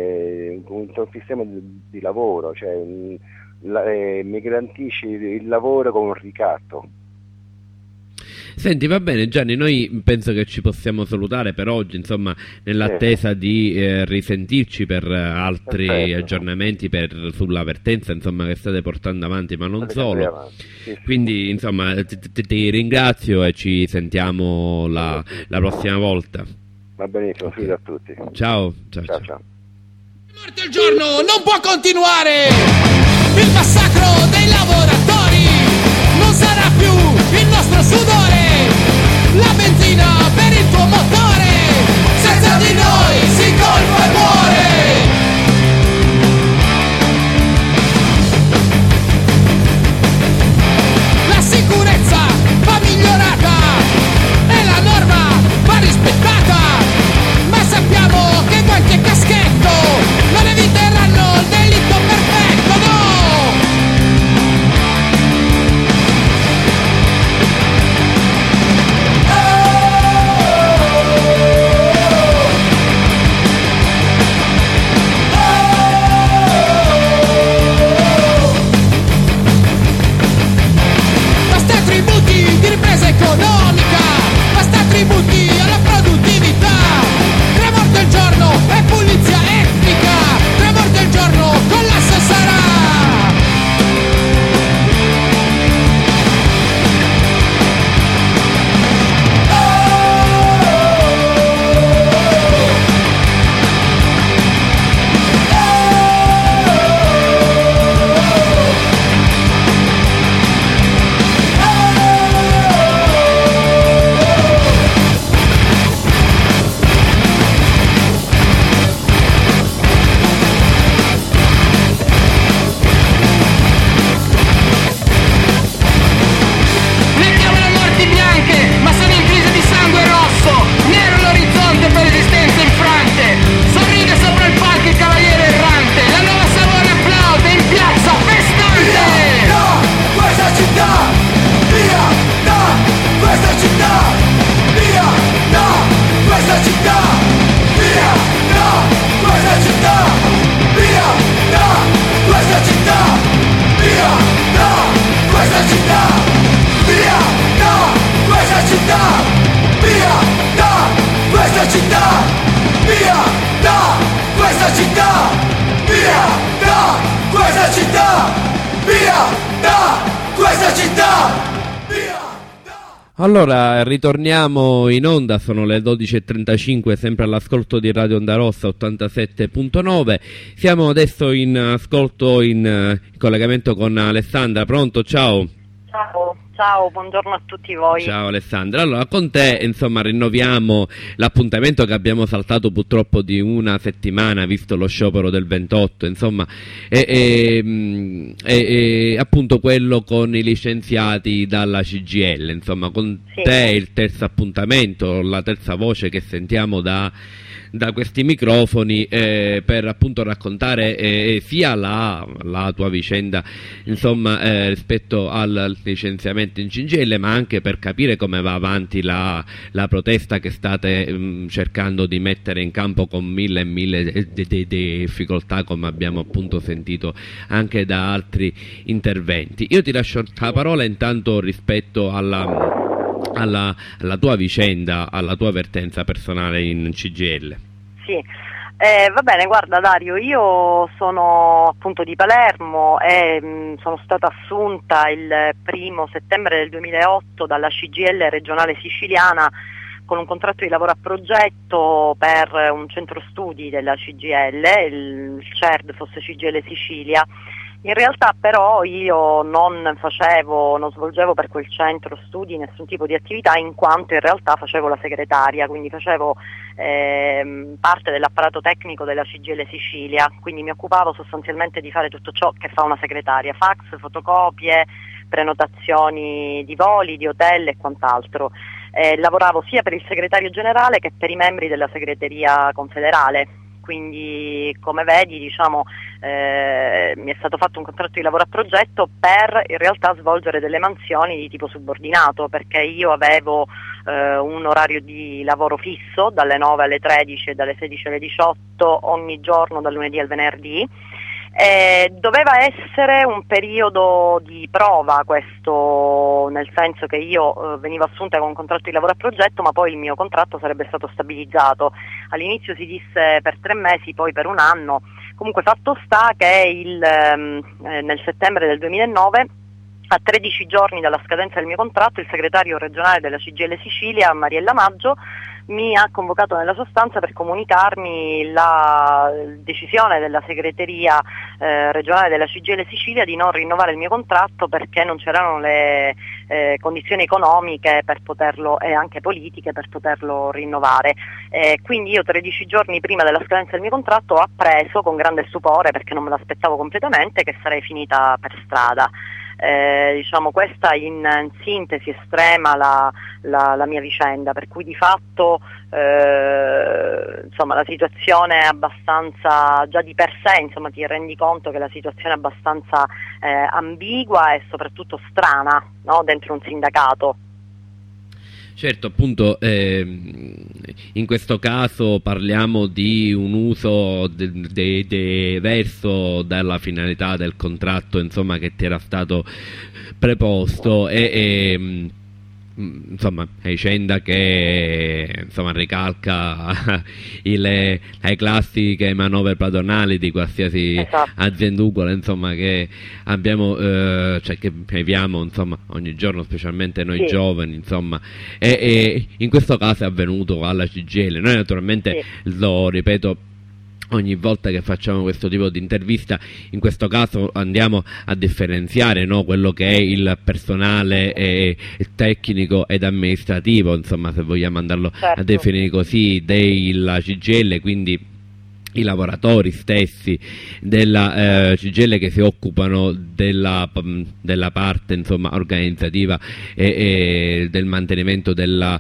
di lavoro, cioè mi garantisce il lavoro con un ricatto. Senti, va bene Gianni, noi penso che ci possiamo salutare per oggi, insomma, nell'attesa di risentirci per altri aggiornamenti sulla vertenza, insomma, che state portando avanti, ma non solo. Sì. Quindi, insomma, ti ringrazio e ci sentiamo la prossima volta. Va benissimo, fido a tutti. Ciao. Morto il giorno non può continuare, il massacro dei lavoratori non sarà più il nostro sudore, la benzina per il tuo motore, senza di noi si colpa e muore. La sicurezza va migliorata e la norma va rispettata, ma sappiamo che guanti e caschetto non eviteranno il delitto perfetto, no! Basta tributi di ripresa economica, basta tributi alla produttività, 3 morti al giorno e pulizia etnica, 3 morti al giorno collasso sarà. Mettiamo le morti bianche, ma sono in crisi di sangue rosso, nero l'orizzonte per esistenze infrante, sorride sopra il palco il cavaliere errante, la nuova Savona applaude in piazza festante. Via da questa città, via da questa città, via da questa città, via da questa città, via da questa città, via da questa città, via da questa città, via da questa città, via da questa città, via da questa città, via da questa città, via da. Allora, ritorniamo in onda, sono le 12:35, sempre all'ascolto di Radio Onda Rossa 87.9. Siamo adesso in ascolto, in collegamento con Alessandra. Pronto? Ciao. Ciao, buongiorno a tutti voi. Ciao Alessandra, allora con te insomma rinnoviamo l'appuntamento che abbiamo saltato purtroppo di una settimana visto lo sciopero del 28, insomma appunto quello con i licenziati dalla CGIL, insomma con te il terzo appuntamento, la terza voce che sentiamo da questi microfoni per appunto raccontare sia la tua vicenda insomma rispetto al licenziamento in CGIL, ma anche per capire come va avanti la protesta che state cercando di mettere in campo con mille e mille difficoltà, come abbiamo appunto sentito anche da altri interventi. Io ti lascio la parola intanto rispetto alla tua vicenda, alla tua avvertenza personale in CGIL. Sì, va bene, guarda Dario, io sono appunto di Palermo e sono stata assunta il 1° settembre del 2008 dalla CGIL regionale siciliana con un contratto di lavoro a progetto per un centro studi della CGIL, il CERD fosse CGIL Sicilia. In realtà però io non svolgevo per quel centro studi nessun tipo di attività, in quanto in realtà facevo la segretaria, quindi facevo parte dell'apparato tecnico della CGIL Sicilia, quindi mi occupavo sostanzialmente di fare tutto ciò che fa una segretaria: fax, fotocopie, prenotazioni di voli, di hotel e quant'altro. Lavoravo sia per il segretario generale che per i membri della segreteria confederale, quindi come vedi mi è stato fatto un contratto di lavoro a progetto per in realtà svolgere delle mansioni di tipo subordinato, perché io avevo un orario di lavoro fisso dalle 9 alle 13 e dalle 16 alle 18 ogni giorno dal lunedì al venerdì. Doveva essere un periodo di prova questo, nel senso che io venivo assunta con un contratto di lavoro a progetto, ma poi il mio contratto sarebbe stato stabilizzato. All'inizio si disse per 3 mesi, poi per 1 anno. Comunque fatto sta che nel settembre del 2009, a 13 giorni dalla scadenza del mio contratto, il segretario regionale della CGIL Sicilia, Mariella Maggio, mi ha convocato nella sua stanza per comunicarmi la decisione della segreteria regionale della CGIL Sicilia di non rinnovare il mio contratto perché non c'erano le condizioni economiche per poterlo e anche politiche per poterlo rinnovare. Quindi io 13 giorni prima della scadenza del mio contratto ho appreso con grande stupore, perché non me l'aspettavo completamente, che sarei finita per strada. Questa in sintesi estrema la mia vicenda, per cui di fatto la situazione è abbastanza, già di per sé ti rendi conto che la situazione è abbastanza ambigua e soprattutto strana, no? Dentro un sindacato. Certo, appunto, in questo caso parliamo di un uso diverso dalla finalità del contratto, insomma, che ti era stato preposto insomma, è vicenda che ricalca le classiche manovre padronali di qualsiasi azienducola, insomma, che abbiamo che viviamo, insomma, ogni giorno, specialmente noi giovani, insomma, e in questo caso è avvenuto alla CGIL. Noi naturalmente lo ripeto ogni volta che facciamo questo tipo di intervista, in questo caso andiamo a differenziare, no, quello che è il personale tecnico ed amministrativo, insomma, se vogliamo andarlo a definire così, della CGIL, quindi i lavoratori stessi della CGIL che si occupano della parte, insomma, organizzativa e del mantenimento del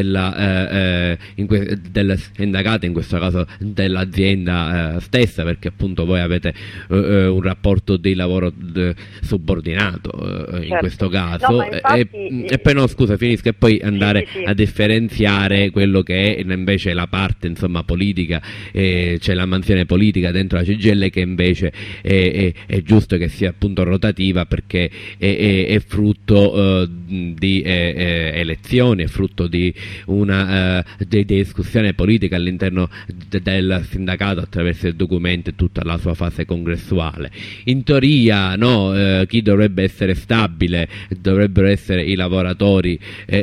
sindacato, in questo caso dell'azienda stessa, perché appunto voi avete un rapporto di lavoro subordinato in questo caso. No, infatti, e poi no, scusa, finisco, e poi andare a differenziare quello che è invece la parte, insomma, politica, c'è la mansione politica dentro la CGIL, che invece è giusto che sia appunto rotativa, perché è frutto di elezioni, è frutto di una di discussione politica all'interno del sindacato attraverso il documento e tutta la sua fase congressuale. In teoria, no, chi dovrebbe essere stabile dovrebbero essere i lavoratori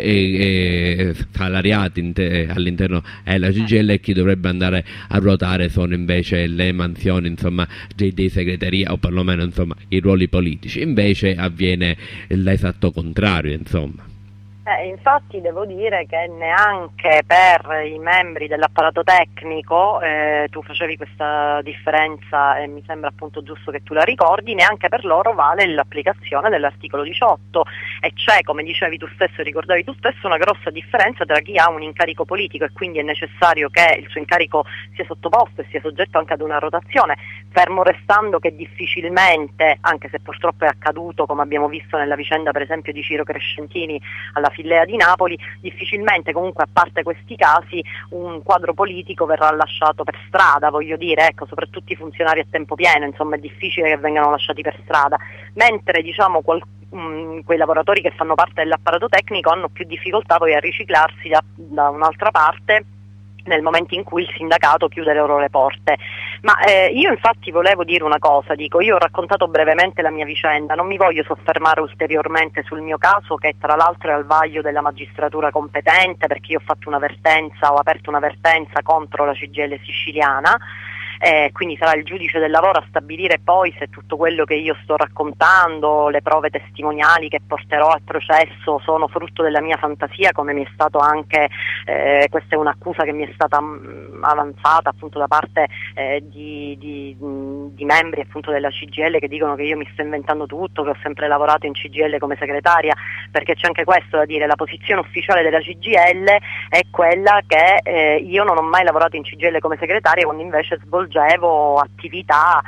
salariati all'interno della CGIL, e chi dovrebbe andare a ruotare sono invece le mansioni, insomma, di segreteria, o perlomeno, insomma, i ruoli politici. Invece avviene l'esatto contrario, insomma. Infatti devo dire che neanche per i membri dell'apparato tecnico, tu facevi questa differenza e mi sembra appunto giusto che tu la ricordi, neanche per loro vale l'applicazione dell'articolo 18, e c'è, come dicevi tu stesso, ricordavi tu stesso, una grossa differenza tra chi ha un incarico politico e quindi è necessario che il suo incarico sia sottoposto e sia soggetto anche ad una rotazione, fermo restando che difficilmente, anche se purtroppo è accaduto, come abbiamo visto nella vicenda per esempio di Ciro Crescentini alla Filea di Napoli, difficilmente, comunque, a parte questi casi, un quadro politico verrà lasciato per strada, voglio dire, ecco, soprattutto i funzionari a tempo pieno, insomma, è difficile che vengano lasciati per strada, mentre diciamo quei lavoratori che fanno parte dell'apparato tecnico hanno più difficoltà poi a riciclarsi da un'altra parte nel momento in cui il sindacato chiude loro le porte. Ma io infatti volevo dire una cosa, io ho raccontato brevemente la mia vicenda, non mi voglio soffermare ulteriormente sul mio caso, che tra l'altro è al vaglio della magistratura competente, perché io ho aperto un'avvertenza contro la CGIL siciliana, quindi sarà il giudice del lavoro a stabilire poi se tutto quello che io sto raccontando, le prove testimoniali che porterò al processo sono frutto della mia fantasia, come mi è stato anche, questa è un'accusa che mi è stata avanzata appunto da parte di membri appunto della CGIL, che dicono che io mi sto inventando tutto, che ho sempre lavorato in CGIL come segretaria, perché c'è anche questo da dire: la posizione ufficiale della CGIL è quella che io non ho mai lavorato in CGIL come segretaria, quando invece svolgevo attività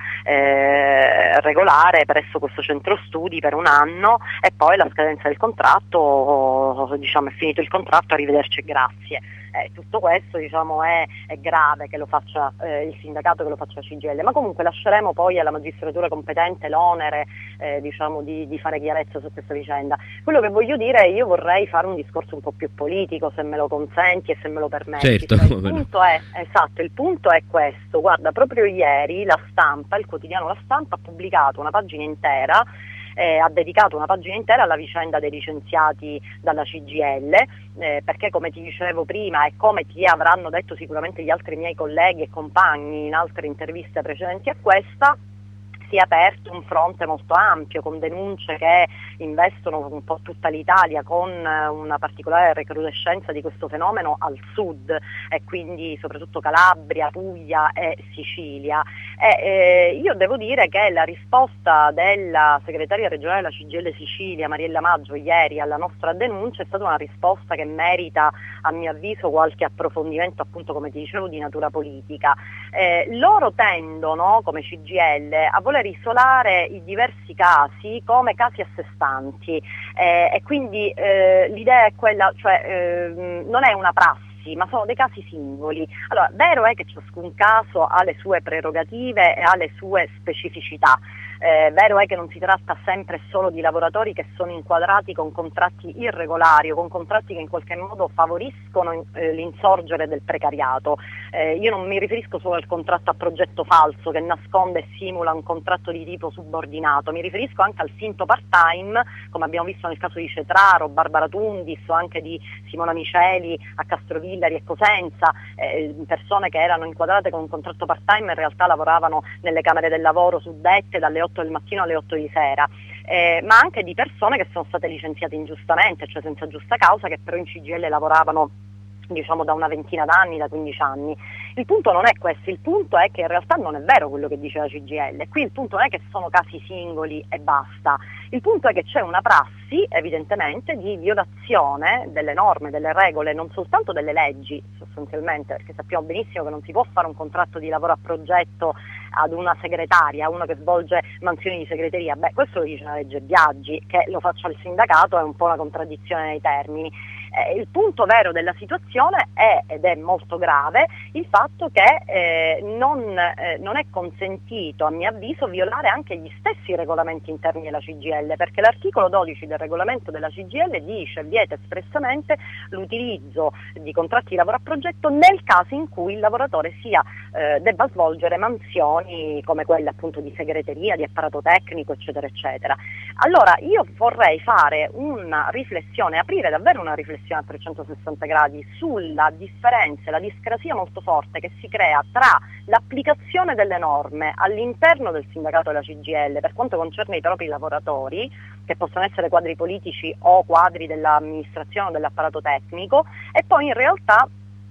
regolare presso questo centro studi per un anno, e poi la scadenza del contratto, diciamo, è finito il contratto, arrivederci e grazie. Tutto questo, diciamo, è grave che lo faccia il sindacato, che lo faccia CGIL, ma comunque lasceremo poi alla magistratura competente l'onere diciamo di fare chiarezza su questa vicenda. Quello che voglio dire è: io vorrei fare un discorso un po' più politico, se me lo consenti e se me lo permetti. Certo, cioè, il punto è questo. Guarda, proprio ieri La Stampa, il quotidiano La Stampa, ha pubblicato una pagina intera, ha dedicato una pagina intera alla vicenda dei licenziati dalla CGIL, perché, come ti dicevo prima e come ti avranno detto sicuramente gli altri miei colleghi e compagni in altre interviste precedenti a questa, si è aperto un fronte molto ampio, con denunce che investono un po' tutta l'Italia, con una particolare recrudescenza di questo fenomeno al sud, e quindi soprattutto Calabria, Puglia e Sicilia. Io devo dire che la risposta della segretaria regionale della CGIL Sicilia, Mariella Maggio, ieri alla nostra denuncia è stata una risposta che merita, a mio avviso, qualche approfondimento, appunto, come ti dicevo, di natura politica. Loro tendono, come CGIL, a voler isolare i diversi casi come casi a sé stanti, e quindi l'idea è quella, cioè non è una prassi, ma sono dei casi singoli. Allora, vero è che ciascun caso ha le sue prerogative e ha le sue specificità. Vero è che non si tratta sempre solo di lavoratori che sono inquadrati con contratti irregolari o con contratti che in qualche modo favoriscono l'insorgere del precariato. Io non mi riferisco solo al contratto a progetto falso che nasconde e simula un contratto di tipo subordinato, mi riferisco anche al finto part-time, come abbiamo visto nel caso di Cetraro, Barbara Tundis, o anche di Simona Miceli a Castrovillari e Cosenza, persone che erano inquadrate con un contratto part-time in realtà lavoravano nelle camere del lavoro suddette dalle 8 del mattino alle 8 di sera, ma anche di persone che sono state licenziate ingiustamente, cioè senza giusta causa, che però in CGIL lavoravano, diciamo, da una ventina d'anni, da 15 anni. Il punto non è questo, il punto è che in realtà non è vero quello che dice la CGIL. Qui il punto non è che sono casi singoli e basta, il punto è che c'è una prassi evidentemente di violazione delle norme, delle regole, non soltanto delle leggi sostanzialmente, perché sappiamo benissimo che non si può fare un contratto di lavoro a progetto ad una segretaria, a uno che svolge mansioni di segreteria. Beh, questo lo dice la legge Biagi, che lo faccia il sindacato è un po' una contraddizione nei termini. Il punto vero della situazione è, ed è molto grave, il fatto che non è consentito, a mio avviso, violare anche gli stessi regolamenti interni della CGIL, perché l'articolo 12 del regolamento della CGIL vieta espressamente l'utilizzo di contratti di lavoro a progetto nel caso in cui il lavoratore debba svolgere mansioni come quelle appunto di segreteria, di apparato tecnico, eccetera eccetera. Allora io vorrei fare una riflessione, aprire davvero una riflessione a 360 gradi sulla differenza e la discrasia molto forte che si crea tra l'applicazione delle norme all'interno del sindacato della CGIL per quanto concerne i propri lavoratori, che possono essere quadri politici o quadri dell'amministrazione o dell'apparato tecnico, e poi in realtà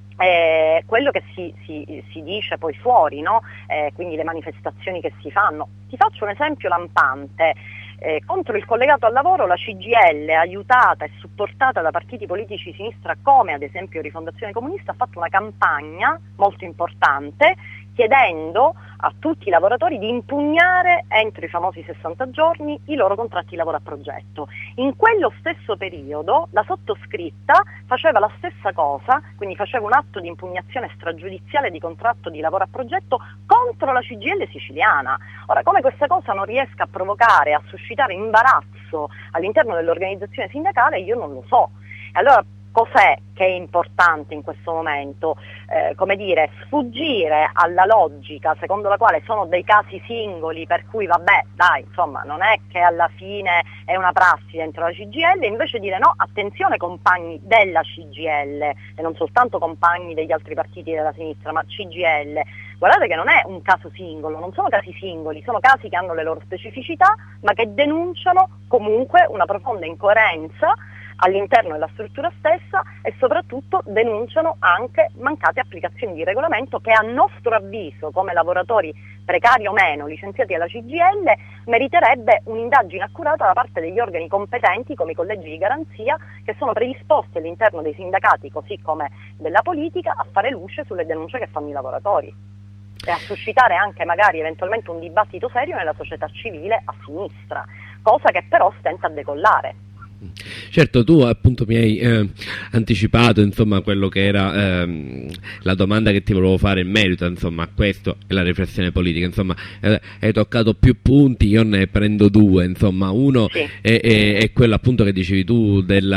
quello che si dice poi fuori, no? Quindi le manifestazioni che si fanno. Ti faccio un esempio lampante. Contro il collegato al lavoro la CGIL, aiutata e supportata da partiti politici di sinistra come ad esempio Rifondazione Comunista, ha fatto una campagna molto importante chiedendo a tutti i lavoratori di impugnare entro i famosi 60 giorni i loro contratti di lavoro a progetto. In quello stesso periodo la sottoscritta faceva la stessa cosa, quindi faceva un atto di impugnazione stragiudiziale di contratto di lavoro a progetto contro la CGIL siciliana. Ora, come questa cosa non riesca a provocare, a suscitare imbarazzo all'interno dell'organizzazione sindacale, io non lo so. Allora, cos'è che è importante in questo momento? Come dire, sfuggire alla logica secondo la quale sono dei casi singoli, per cui vabbè, dai, insomma, non è che alla fine è una prassi dentro la CGIL, e invece dire no, attenzione compagni della CGIL, e non soltanto compagni degli altri partiti della sinistra, ma CGIL, Guardate che non è un caso singolo, non sono casi singoli, sono casi che hanno le loro specificità, ma che denunciano comunque una profonda incoerenza all'interno della struttura stessa e soprattutto denunciano anche mancate applicazioni di regolamento che a nostro avviso, come lavoratori precari o meno licenziati dalla CGIL, meriterebbe un'indagine accurata da parte degli organi competenti come i collegi di garanzia che sono predisposti all'interno dei sindacati così come della politica a fare luce sulle denunce che fanno i lavoratori e a suscitare anche magari eventualmente un dibattito serio nella società civile a sinistra, cosa che però stenta a decollare. Certo, tu appunto mi hai anticipato insomma quello che era la domanda che ti volevo fare in merito insomma a questo e la riflessione politica, insomma hai toccato più punti, io ne prendo due, insomma uno sì. è quello appunto che dicevi tu del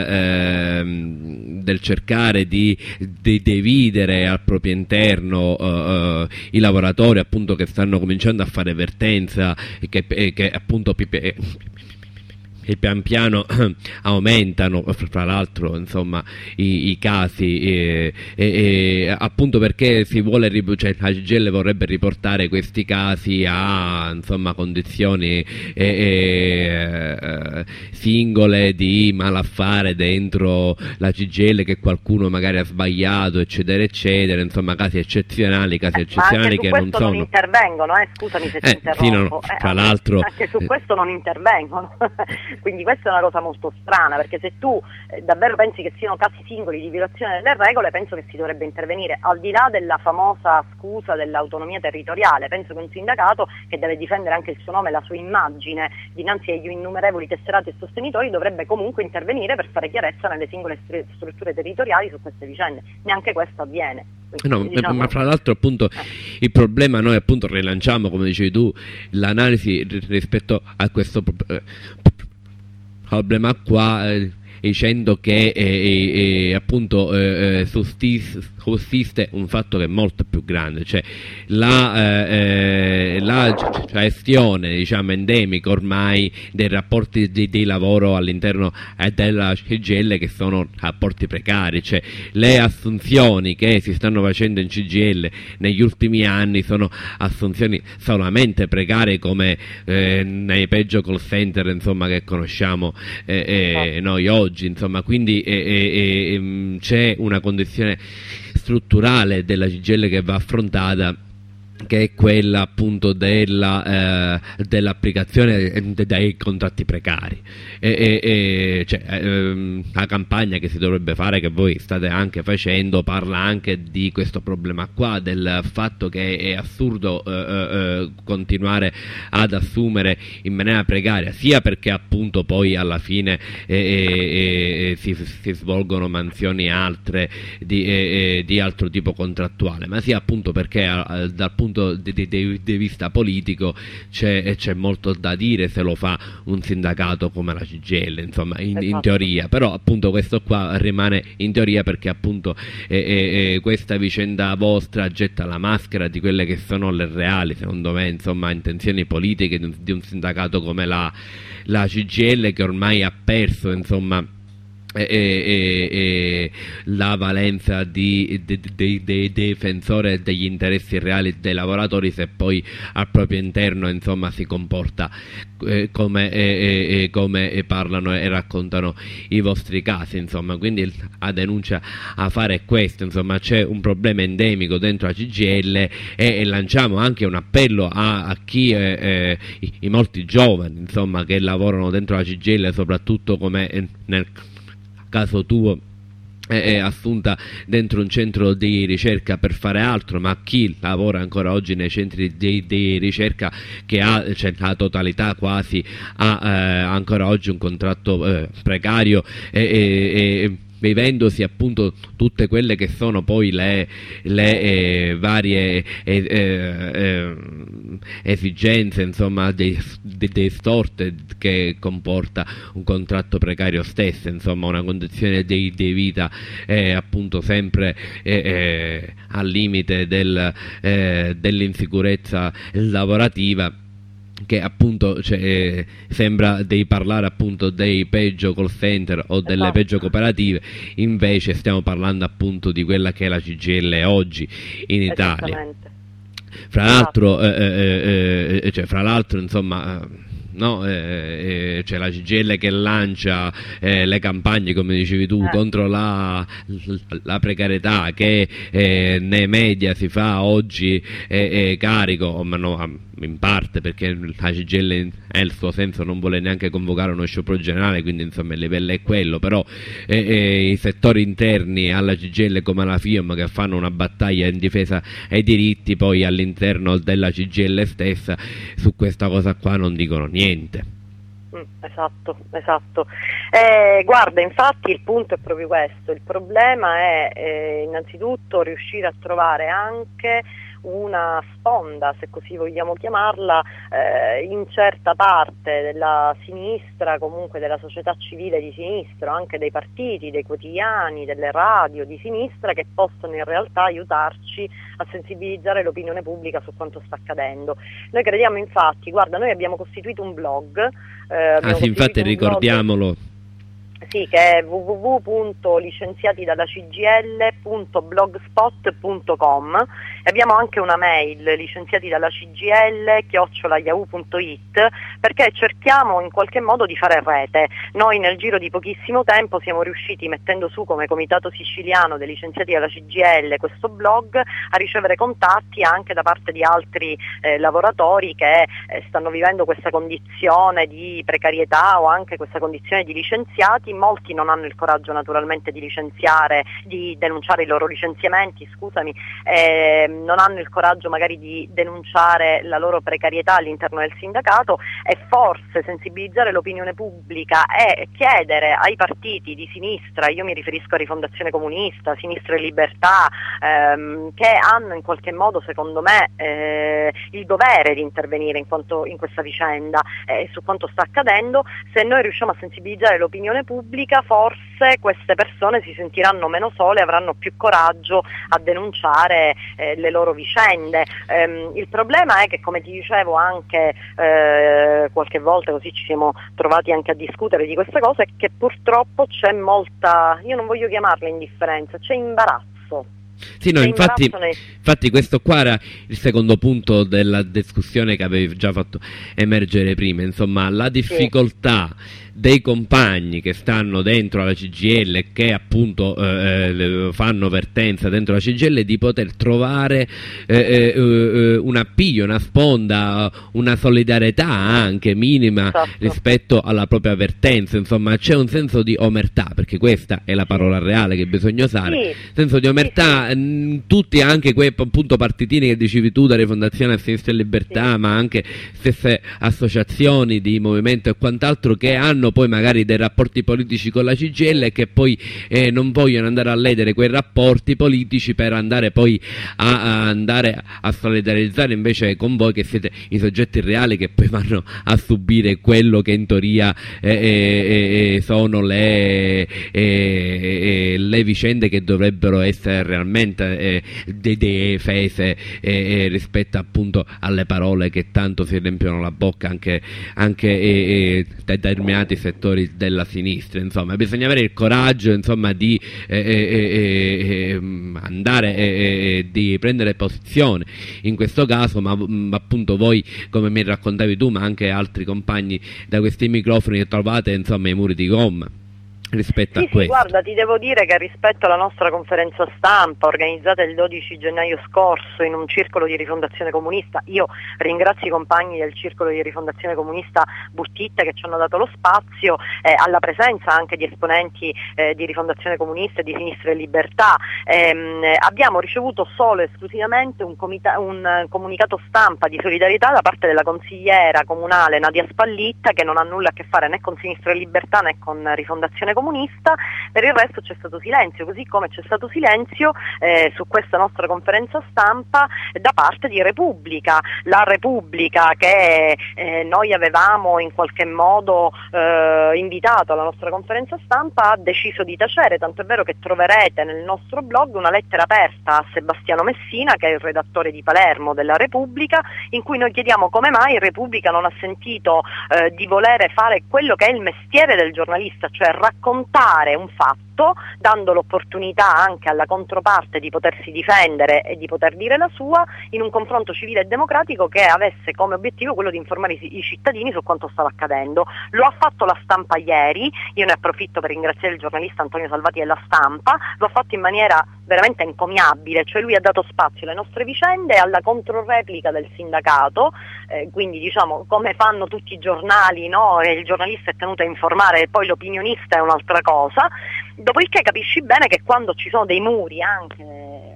cercare di dividere al proprio interno i lavoratori appunto che stanno cominciando a fare vertenza e che appunto e pian piano aumentano, fra l'altro insomma i casi appunto perché si vuole cioè la CGIL vorrebbe riportare questi casi a insomma condizioni singole di malaffare dentro la CGIL, che qualcuno magari ha sbagliato eccetera eccetera, insomma casi eccezionali che non sono. Non intervengono, scusami se ti interrompo. Sì, no, fra l'altro anche su questo non intervengono. Quindi questa è una cosa molto strana, perché se tu davvero pensi che siano casi singoli di violazione delle regole, penso che si dovrebbe intervenire, al di là della famosa scusa dell'autonomia territoriale. Penso che un sindacato che deve difendere anche il suo nome e la sua immagine dinanzi agli innumerevoli tesserati e sostenitori dovrebbe comunque intervenire per fare chiarezza nelle singole strutture territoriali su queste vicende. Neanche questo avviene. Quindi, ma fra l'altro appunto il problema, noi appunto rilanciamo, come dicevi tu, l'analisi rispetto a questo problema qua, dicendo che appunto sussiste un fatto che è molto più grande, cioè la gestione diciamo endemica ormai dei rapporti di lavoro all'interno della CGIL, che sono rapporti precari, cioè le assunzioni che si stanno facendo in CGIL negli ultimi anni sono assunzioni solamente precarie, come nei peggio call center insomma che conosciamo noi oggi, insomma. Quindi c'è una condizione strutturale della CGIL che va affrontata, che è quella appunto dell'applicazione dei contratti precari, la campagna che si dovrebbe fare, che voi state anche facendo, parla anche di questo problema qua, del fatto che è assurdo continuare ad assumere in maniera precaria, sia perché appunto poi alla fine si svolgono mansioni altre di altro tipo contrattuale, ma sia appunto perché dal punto di vista politico c'è molto da dire se lo fa un sindacato come la CGIL, insomma, in teoria, però appunto questo qua rimane in teoria, perché appunto questa vicenda vostra getta la maschera di quelle che sono le reali, secondo me, insomma, intenzioni politiche di un sindacato come la CGIL, che ormai ha perso insomma la valenza di difensore degli interessi reali dei lavoratori, se poi al proprio interno insomma si comporta come parlano e raccontano i vostri casi, insomma. Quindi la denuncia a fare è questo, insomma, c'è un problema endemico dentro la CGIL e lanciamo anche un appello a chi i molti giovani insomma che lavorano dentro la CGIL, soprattutto come nel caso tuo è assunta dentro un centro di ricerca per fare altro, ma chi lavora ancora oggi nei centri di ricerca, che ha la totalità quasi ha ancora oggi un contratto precario vivendosi appunto tutte quelle che sono poi le varie esigenze insomma dei storte che comporta un contratto precario stesso, insomma una condizione di vita appunto sempre al limite dell'insicurezza lavorativa, che appunto sembra di parlare appunto dei peggio call center o delle peggio cooperative, invece stiamo parlando appunto di quella che è la CGIL oggi in Italia. Fra l'altro, insomma, no, c'è la CGIL che lancia le campagne, come dicevi tu, contro la precarietà, che nei media si fa oggi carico, ma no, in parte perché la CGIL nel suo senso non vuole neanche convocare uno sciopero generale, quindi insomma il livello è quello, però i settori interni alla CGIL come alla FIOM, che fanno una battaglia in difesa ai diritti, poi all'interno della CGIL stessa su questa cosa qua non dicono niente. Esatto. Guarda, infatti il punto è proprio questo, il problema è innanzitutto riuscire a trovare anche una sponda, se così vogliamo chiamarla, in certa parte della sinistra, comunque della società civile di sinistra, anche dei partiti, dei quotidiani, delle radio di sinistra, che possono in realtà aiutarci a sensibilizzare l'opinione pubblica su quanto sta accadendo. Noi crediamo infatti, guarda, noi abbiamo costituito un blog. Sì, infatti ricordiamolo. Sì, che è www.licenziatidallacgl.blogspot.com, e abbiamo anche una mail, licenziatidallacgl@yahoo.it, perché cerchiamo in qualche modo di fare rete. Noi nel giro di pochissimo tempo siamo riusciti, mettendo su come Comitato Siciliano dei Licenziati dalla CGIL questo blog, a ricevere contatti anche da parte di altri lavoratori che stanno vivendo questa condizione di precarietà o anche questa condizione di licenziati. Molti non hanno il coraggio naturalmente di denunciare i loro licenziamenti, non hanno il coraggio magari di denunciare la loro precarietà all'interno del sindacato, e forse sensibilizzare l'opinione pubblica e chiedere ai partiti di sinistra, io mi riferisco a Rifondazione Comunista, Sinistra e Libertà, che hanno in qualche modo, secondo me, il dovere di intervenire in questa vicenda su quanto sta accadendo. Se noi riusciamo a sensibilizzare l'opinione pubblica, forse queste persone si sentiranno meno sole, avranno più coraggio a denunciare le loro vicende. Il problema è che, come ti dicevo anche qualche volta, così ci siamo trovati anche a discutere di questa cosa, è che purtroppo c'è molta, io non voglio chiamarla indifferenza, c'è imbarazzo. Sì, no, infatti questo qua era il secondo punto della discussione che avevi già fatto emergere prima, insomma, la difficoltà dei compagni che stanno dentro la CGIL e che appunto fanno vertenza dentro la CGIL, di poter trovare un appiglio, una sponda, una solidarietà anche minima rispetto alla propria vertenza. Insomma, c'è un senso di omertà, perché questa è la parola reale che bisogna usare, senso di omertà. Tutti, anche quei appunto partitini che dicevi tu, da Rifondazione a Sinistra e Libertà, ma anche stesse associazioni di movimento e quant'altro, che hanno poi magari dei rapporti politici con la CGIL e che poi non vogliono andare a ledere quei rapporti politici per andare poi a solidarizzare invece con voi, che siete i soggetti reali che poi vanno a subire quello che in teoria sono le vicende che dovrebbero essere realmente difese rispetto appunto alle parole che tanto si riempiono la bocca anche da determinati settori della sinistra. Insomma, bisogna avere il coraggio, insomma, di andare di prendere posizione in questo caso, ma appunto voi, come mi raccontavi tu, ma anche altri compagni da questi microfoni, che trovate insomma i muri di gomma rispetto a questo. Sì, guarda, ti devo dire che rispetto alla nostra conferenza stampa organizzata il 12 gennaio scorso in un circolo di Rifondazione Comunista, io ringrazio i compagni del circolo di Rifondazione Comunista Buttitta che ci hanno dato lo spazio, alla presenza anche di esponenti di Rifondazione Comunista e di Sinistra e Libertà. Abbiamo ricevuto solo e esclusivamente un comunicato stampa di solidarietà da parte della consigliera comunale Nadia Spallitta, che non ha nulla a che fare né con Sinistra e Libertà né con Rifondazione Comunista. Per il resto c'è stato silenzio, così come c'è stato silenzio su questa nostra conferenza stampa da parte di Repubblica. La Repubblica, che noi avevamo in qualche modo invitato alla nostra conferenza stampa, ha deciso di tacere, tanto è vero che troverete nel nostro blog una lettera aperta a Sebastiano Messina, che è il redattore di Palermo della Repubblica, in cui noi chiediamo come mai Repubblica non ha sentito di volere fare quello che è il mestiere del giornalista, cioè raccontare raccontare un fatto, dando l'opportunità anche alla controparte di potersi difendere e di poter dire la sua in un confronto civile e democratico che avesse come obiettivo quello di informare i cittadini su quanto stava accadendo. Lo ha fatto la Stampa ieri, io ne approfitto per ringraziare il giornalista Antonio Salvati della Stampa, lo ha fatto in maniera veramente encomiabile, cioè lui ha dato spazio alle nostre vicende e alla controreplica del sindacato, quindi diciamo come fanno tutti i giornali, no? E il giornalista è tenuto a informare e poi l'opinionista è un'altra cosa, dopodiché capisci bene che quando ci sono dei muri anche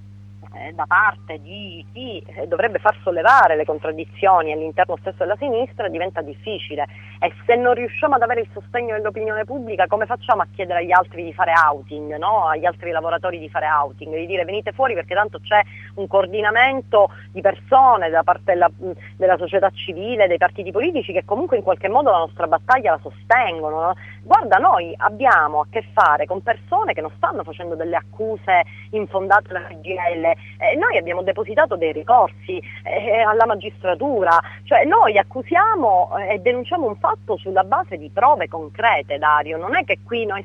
da parte di chi dovrebbe far sollevare le contraddizioni all'interno stesso della sinistra diventa difficile, e se non riusciamo ad avere il sostegno dell'opinione pubblica come facciamo a chiedere agli altri di fare outing, no? Agli altri lavoratori di fare outing, di dire venite fuori perché tanto c'è un coordinamento di persone da parte della società civile, dei partiti politici che comunque in qualche modo la nostra battaglia la sostengono, no? Guarda, noi abbiamo a che fare con persone che non stanno facendo delle accuse infondate alla CGIL, noi abbiamo depositato dei ricorsi alla magistratura, cioè noi accusiamo e denunciamo un fatto sulla base di prove concrete, Dario, non è che qui noi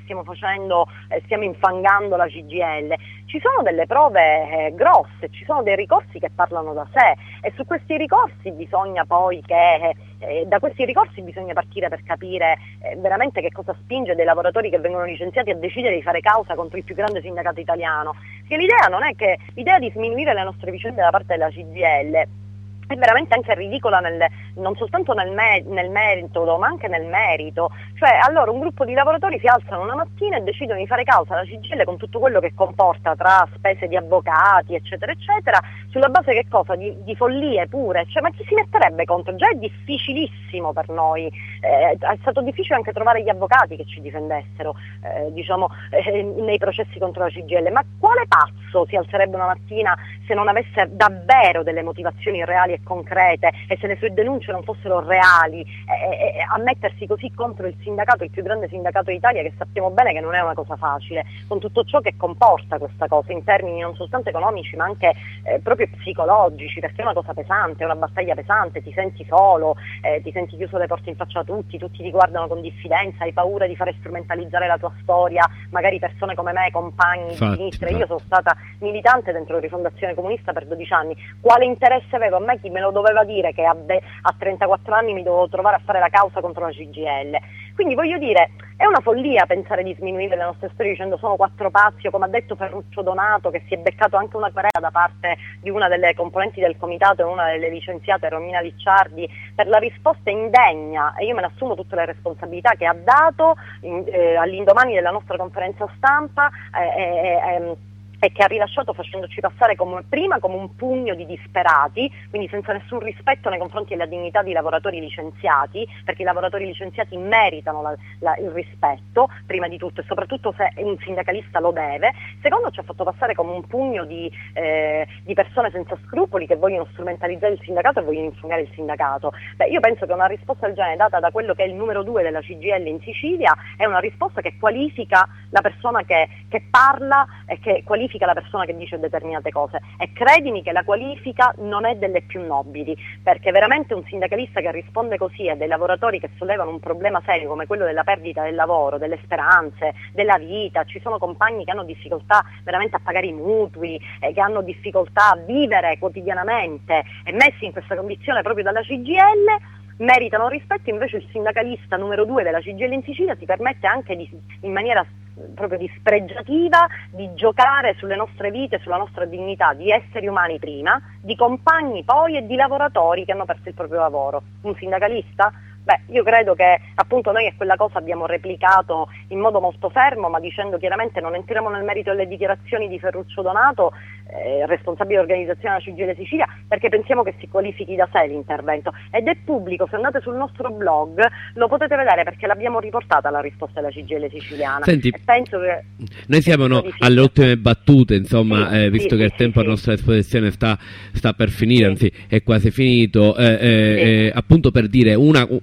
stiamo infangando la CGIL, ci sono delle prove grosse, ci sono dei ricorsi che parlano da sé e su questi ricorsi bisogna poi da questi ricorsi bisogna partire per capire veramente che cosa spinge dei lavoratori che vengono licenziati a decidere di fare causa contro il più grande sindacato italiano. Che l'idea non è che l'idea di sminuire le nostre vicende da parte della CGIL è veramente anche ridicola non soltanto nel metodo ma anche nel merito, cioè allora un gruppo di lavoratori si alzano una mattina e decidono di fare causa alla CGIL con tutto quello che comporta tra spese di avvocati eccetera eccetera, sulla base che cosa? Di follie pure, cioè ma chi si metterebbe contro? Già è difficilissimo per noi, è stato difficile anche trovare gli avvocati che ci difendessero nei processi contro la CGIL, ma quale pazzo si alzerebbe una mattina se non avesse davvero delle motivazioni reali e concrete e se le sue denunce non fossero reali, a mettersi così contro il sindacato, il più grande sindacato d'Italia, che sappiamo bene che non è una cosa facile, con tutto ciò che comporta questa cosa in termini non soltanto economici ma anche proprio psicologici, perché è una cosa pesante, è una battaglia pesante, ti senti solo, ti senti chiuso le porte in faccia a tutti ti guardano con diffidenza, hai paura di fare strumentalizzare la tua storia, magari persone come me, compagni di sinistra. Io sono stata militante dentro la Rifondazione Comunista per 12 anni, quale interesse avevo? A me chi me lo doveva dire che a 34 anni mi dovevo trovare a fare la causa contro la CGIL? Quindi voglio dire, è una follia pensare di sminuire le nostre storie dicendo sono quattro pazzi, o come ha detto Ferruccio Donato, che si è beccato anche una querela da parte di una delle componenti del comitato e una delle licenziate, Romina Licciardi, per la risposta indegna, e io me ne assumo tutte le responsabilità, che ha dato all'indomani della nostra conferenza stampa e che ha rilasciato facendoci passare prima come un pugno di disperati, quindi senza nessun rispetto nei confronti della dignità dei lavoratori licenziati, perché i lavoratori licenziati meritano il rispetto, prima di tutto, e soprattutto se un sindacalista lo deve. Secondo, ci ha fatto passare come un pugno di persone senza scrupoli che vogliono strumentalizzare il sindacato e vogliono infangare il sindacato. Io penso che una risposta del genere, data da quello che è il numero 2 della CGIL in Sicilia, è una risposta che qualifica la persona che parla e che qualifica la persona che dice determinate cose, e credimi che la qualifica non è delle più nobili, perché veramente un sindacalista che risponde così a dei lavoratori che sollevano un problema serio come quello della perdita del lavoro, delle speranze, della vita, ci sono compagni che hanno difficoltà veramente a pagare i mutui, che hanno difficoltà a vivere quotidianamente, e messi in questa condizione proprio dalla CGIL, meritano rispetto. Invece il sindacalista numero 2 della CGIL in Sicilia si permette anche in maniera proprio dispregiativa di giocare sulle nostre vite, sulla nostra dignità di esseri umani prima, di compagni poi e di lavoratori che hanno perso il proprio lavoro. Un sindacalista? Io credo che appunto noi a quella cosa abbiamo replicato in modo molto fermo, ma dicendo chiaramente non entriamo nel merito delle dichiarazioni di Ferruccio Donato, responsabile dell'organizzazione della CGIL Sicilia, perché pensiamo che si qualifichi da sé l'intervento, ed è pubblico. Se andate sul nostro blog lo potete vedere, perché l'abbiamo riportata la risposta della CGIL siciliana. Senti, e penso che noi siamo alle ultime battute, insomma, visto che il tempo a nostra disposizione sta per finire, anzi è quasi finito, appunto per dire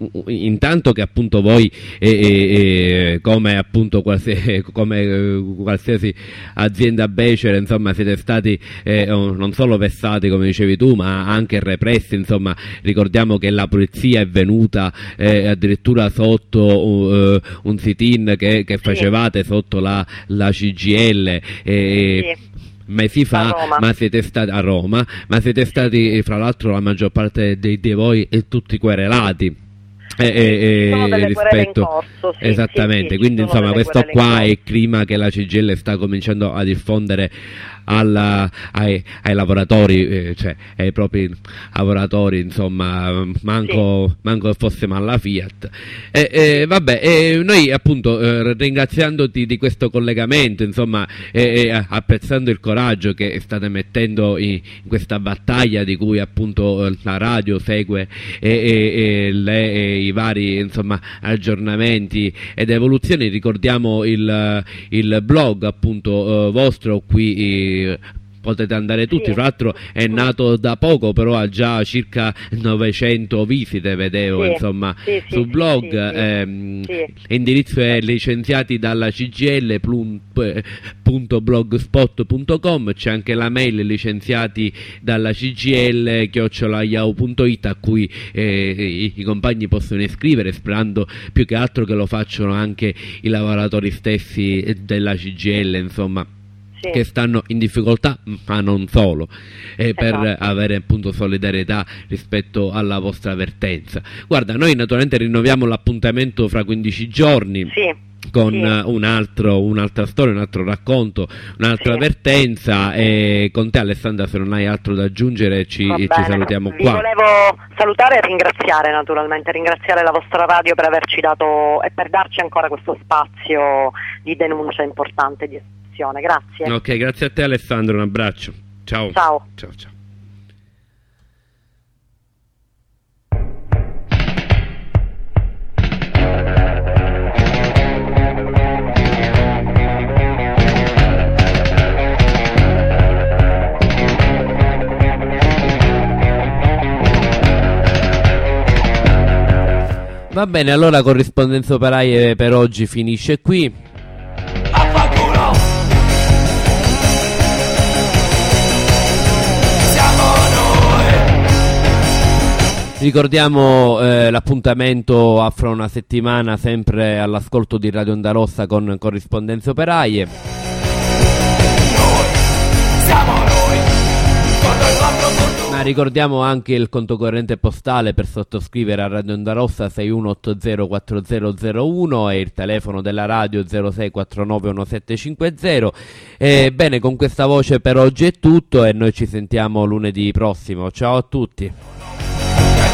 intanto che appunto voi come appunto qualsiasi azienda becera, insomma, siete stati non solo vessati come dicevi tu, ma anche repressi, insomma. Ricordiamo che la polizia è venuta addirittura sotto un sit-in che facevate sotto la CGIL mesi fa, ma siete stati a Roma, ma siete stati fra l'altro la maggior parte di voi e tutti querelati. Rispetto esattamente, quindi insomma questo qua è il clima che la CGIL sta cominciando a diffondere ai lavoratori, cioè ai propri lavoratori, insomma, manco fossimo alla Fiat. Noi appunto ringraziandoti di questo collegamento, insomma, apprezzando il coraggio che state mettendo in questa battaglia di cui appunto la radio segue i vari, insomma, aggiornamenti ed evoluzioni. Ricordiamo il blog appunto vostro qui, potete andare tutti, tra l'altro è nato da poco, però ha già circa 900 visite, vedevo, insomma, sul blog. L'indirizzo è licenziati dalla CGIL.blogspot.com, c'è anche la mail licenziati dalla CGIL@yahoo.it a cui i compagni possono iscrivere, sperando più che altro che lo facciano anche i lavoratori stessi della CGIL, insomma, che stanno in difficoltà, ma non solo, per avere appunto solidarietà rispetto alla vostra vertenza. Guarda, noi naturalmente rinnoviamo l'appuntamento fra 15 giorni con un'altra storia, un altro racconto, un'altra vertenza, e con te, Alessandra, se non hai altro da aggiungere ci salutiamo qua. Volevo salutare e ringraziare la vostra radio per averci dato e per darci ancora questo spazio di denuncia importante, di grazie. Ok, grazie a te, Alessandro, un abbraccio. Ciao. Ciao. Ciao, ciao. Va bene, allora Corrispondenza Operaie per oggi finisce qui. Ricordiamo l'appuntamento a fra una settimana, sempre all'ascolto di Radio Onda Rossa con Corrispondenze Operaie. Ma ricordiamo anche il conto corrente postale per sottoscrivere a Radio Onda Rossa 61804001 e il telefono della radio 06491750. Bene, con questa voce per oggi è tutto e noi ci sentiamo lunedì prossimo. Ciao a tutti.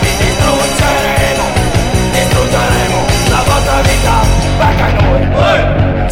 Distruggeremo la vostra vita, perché noi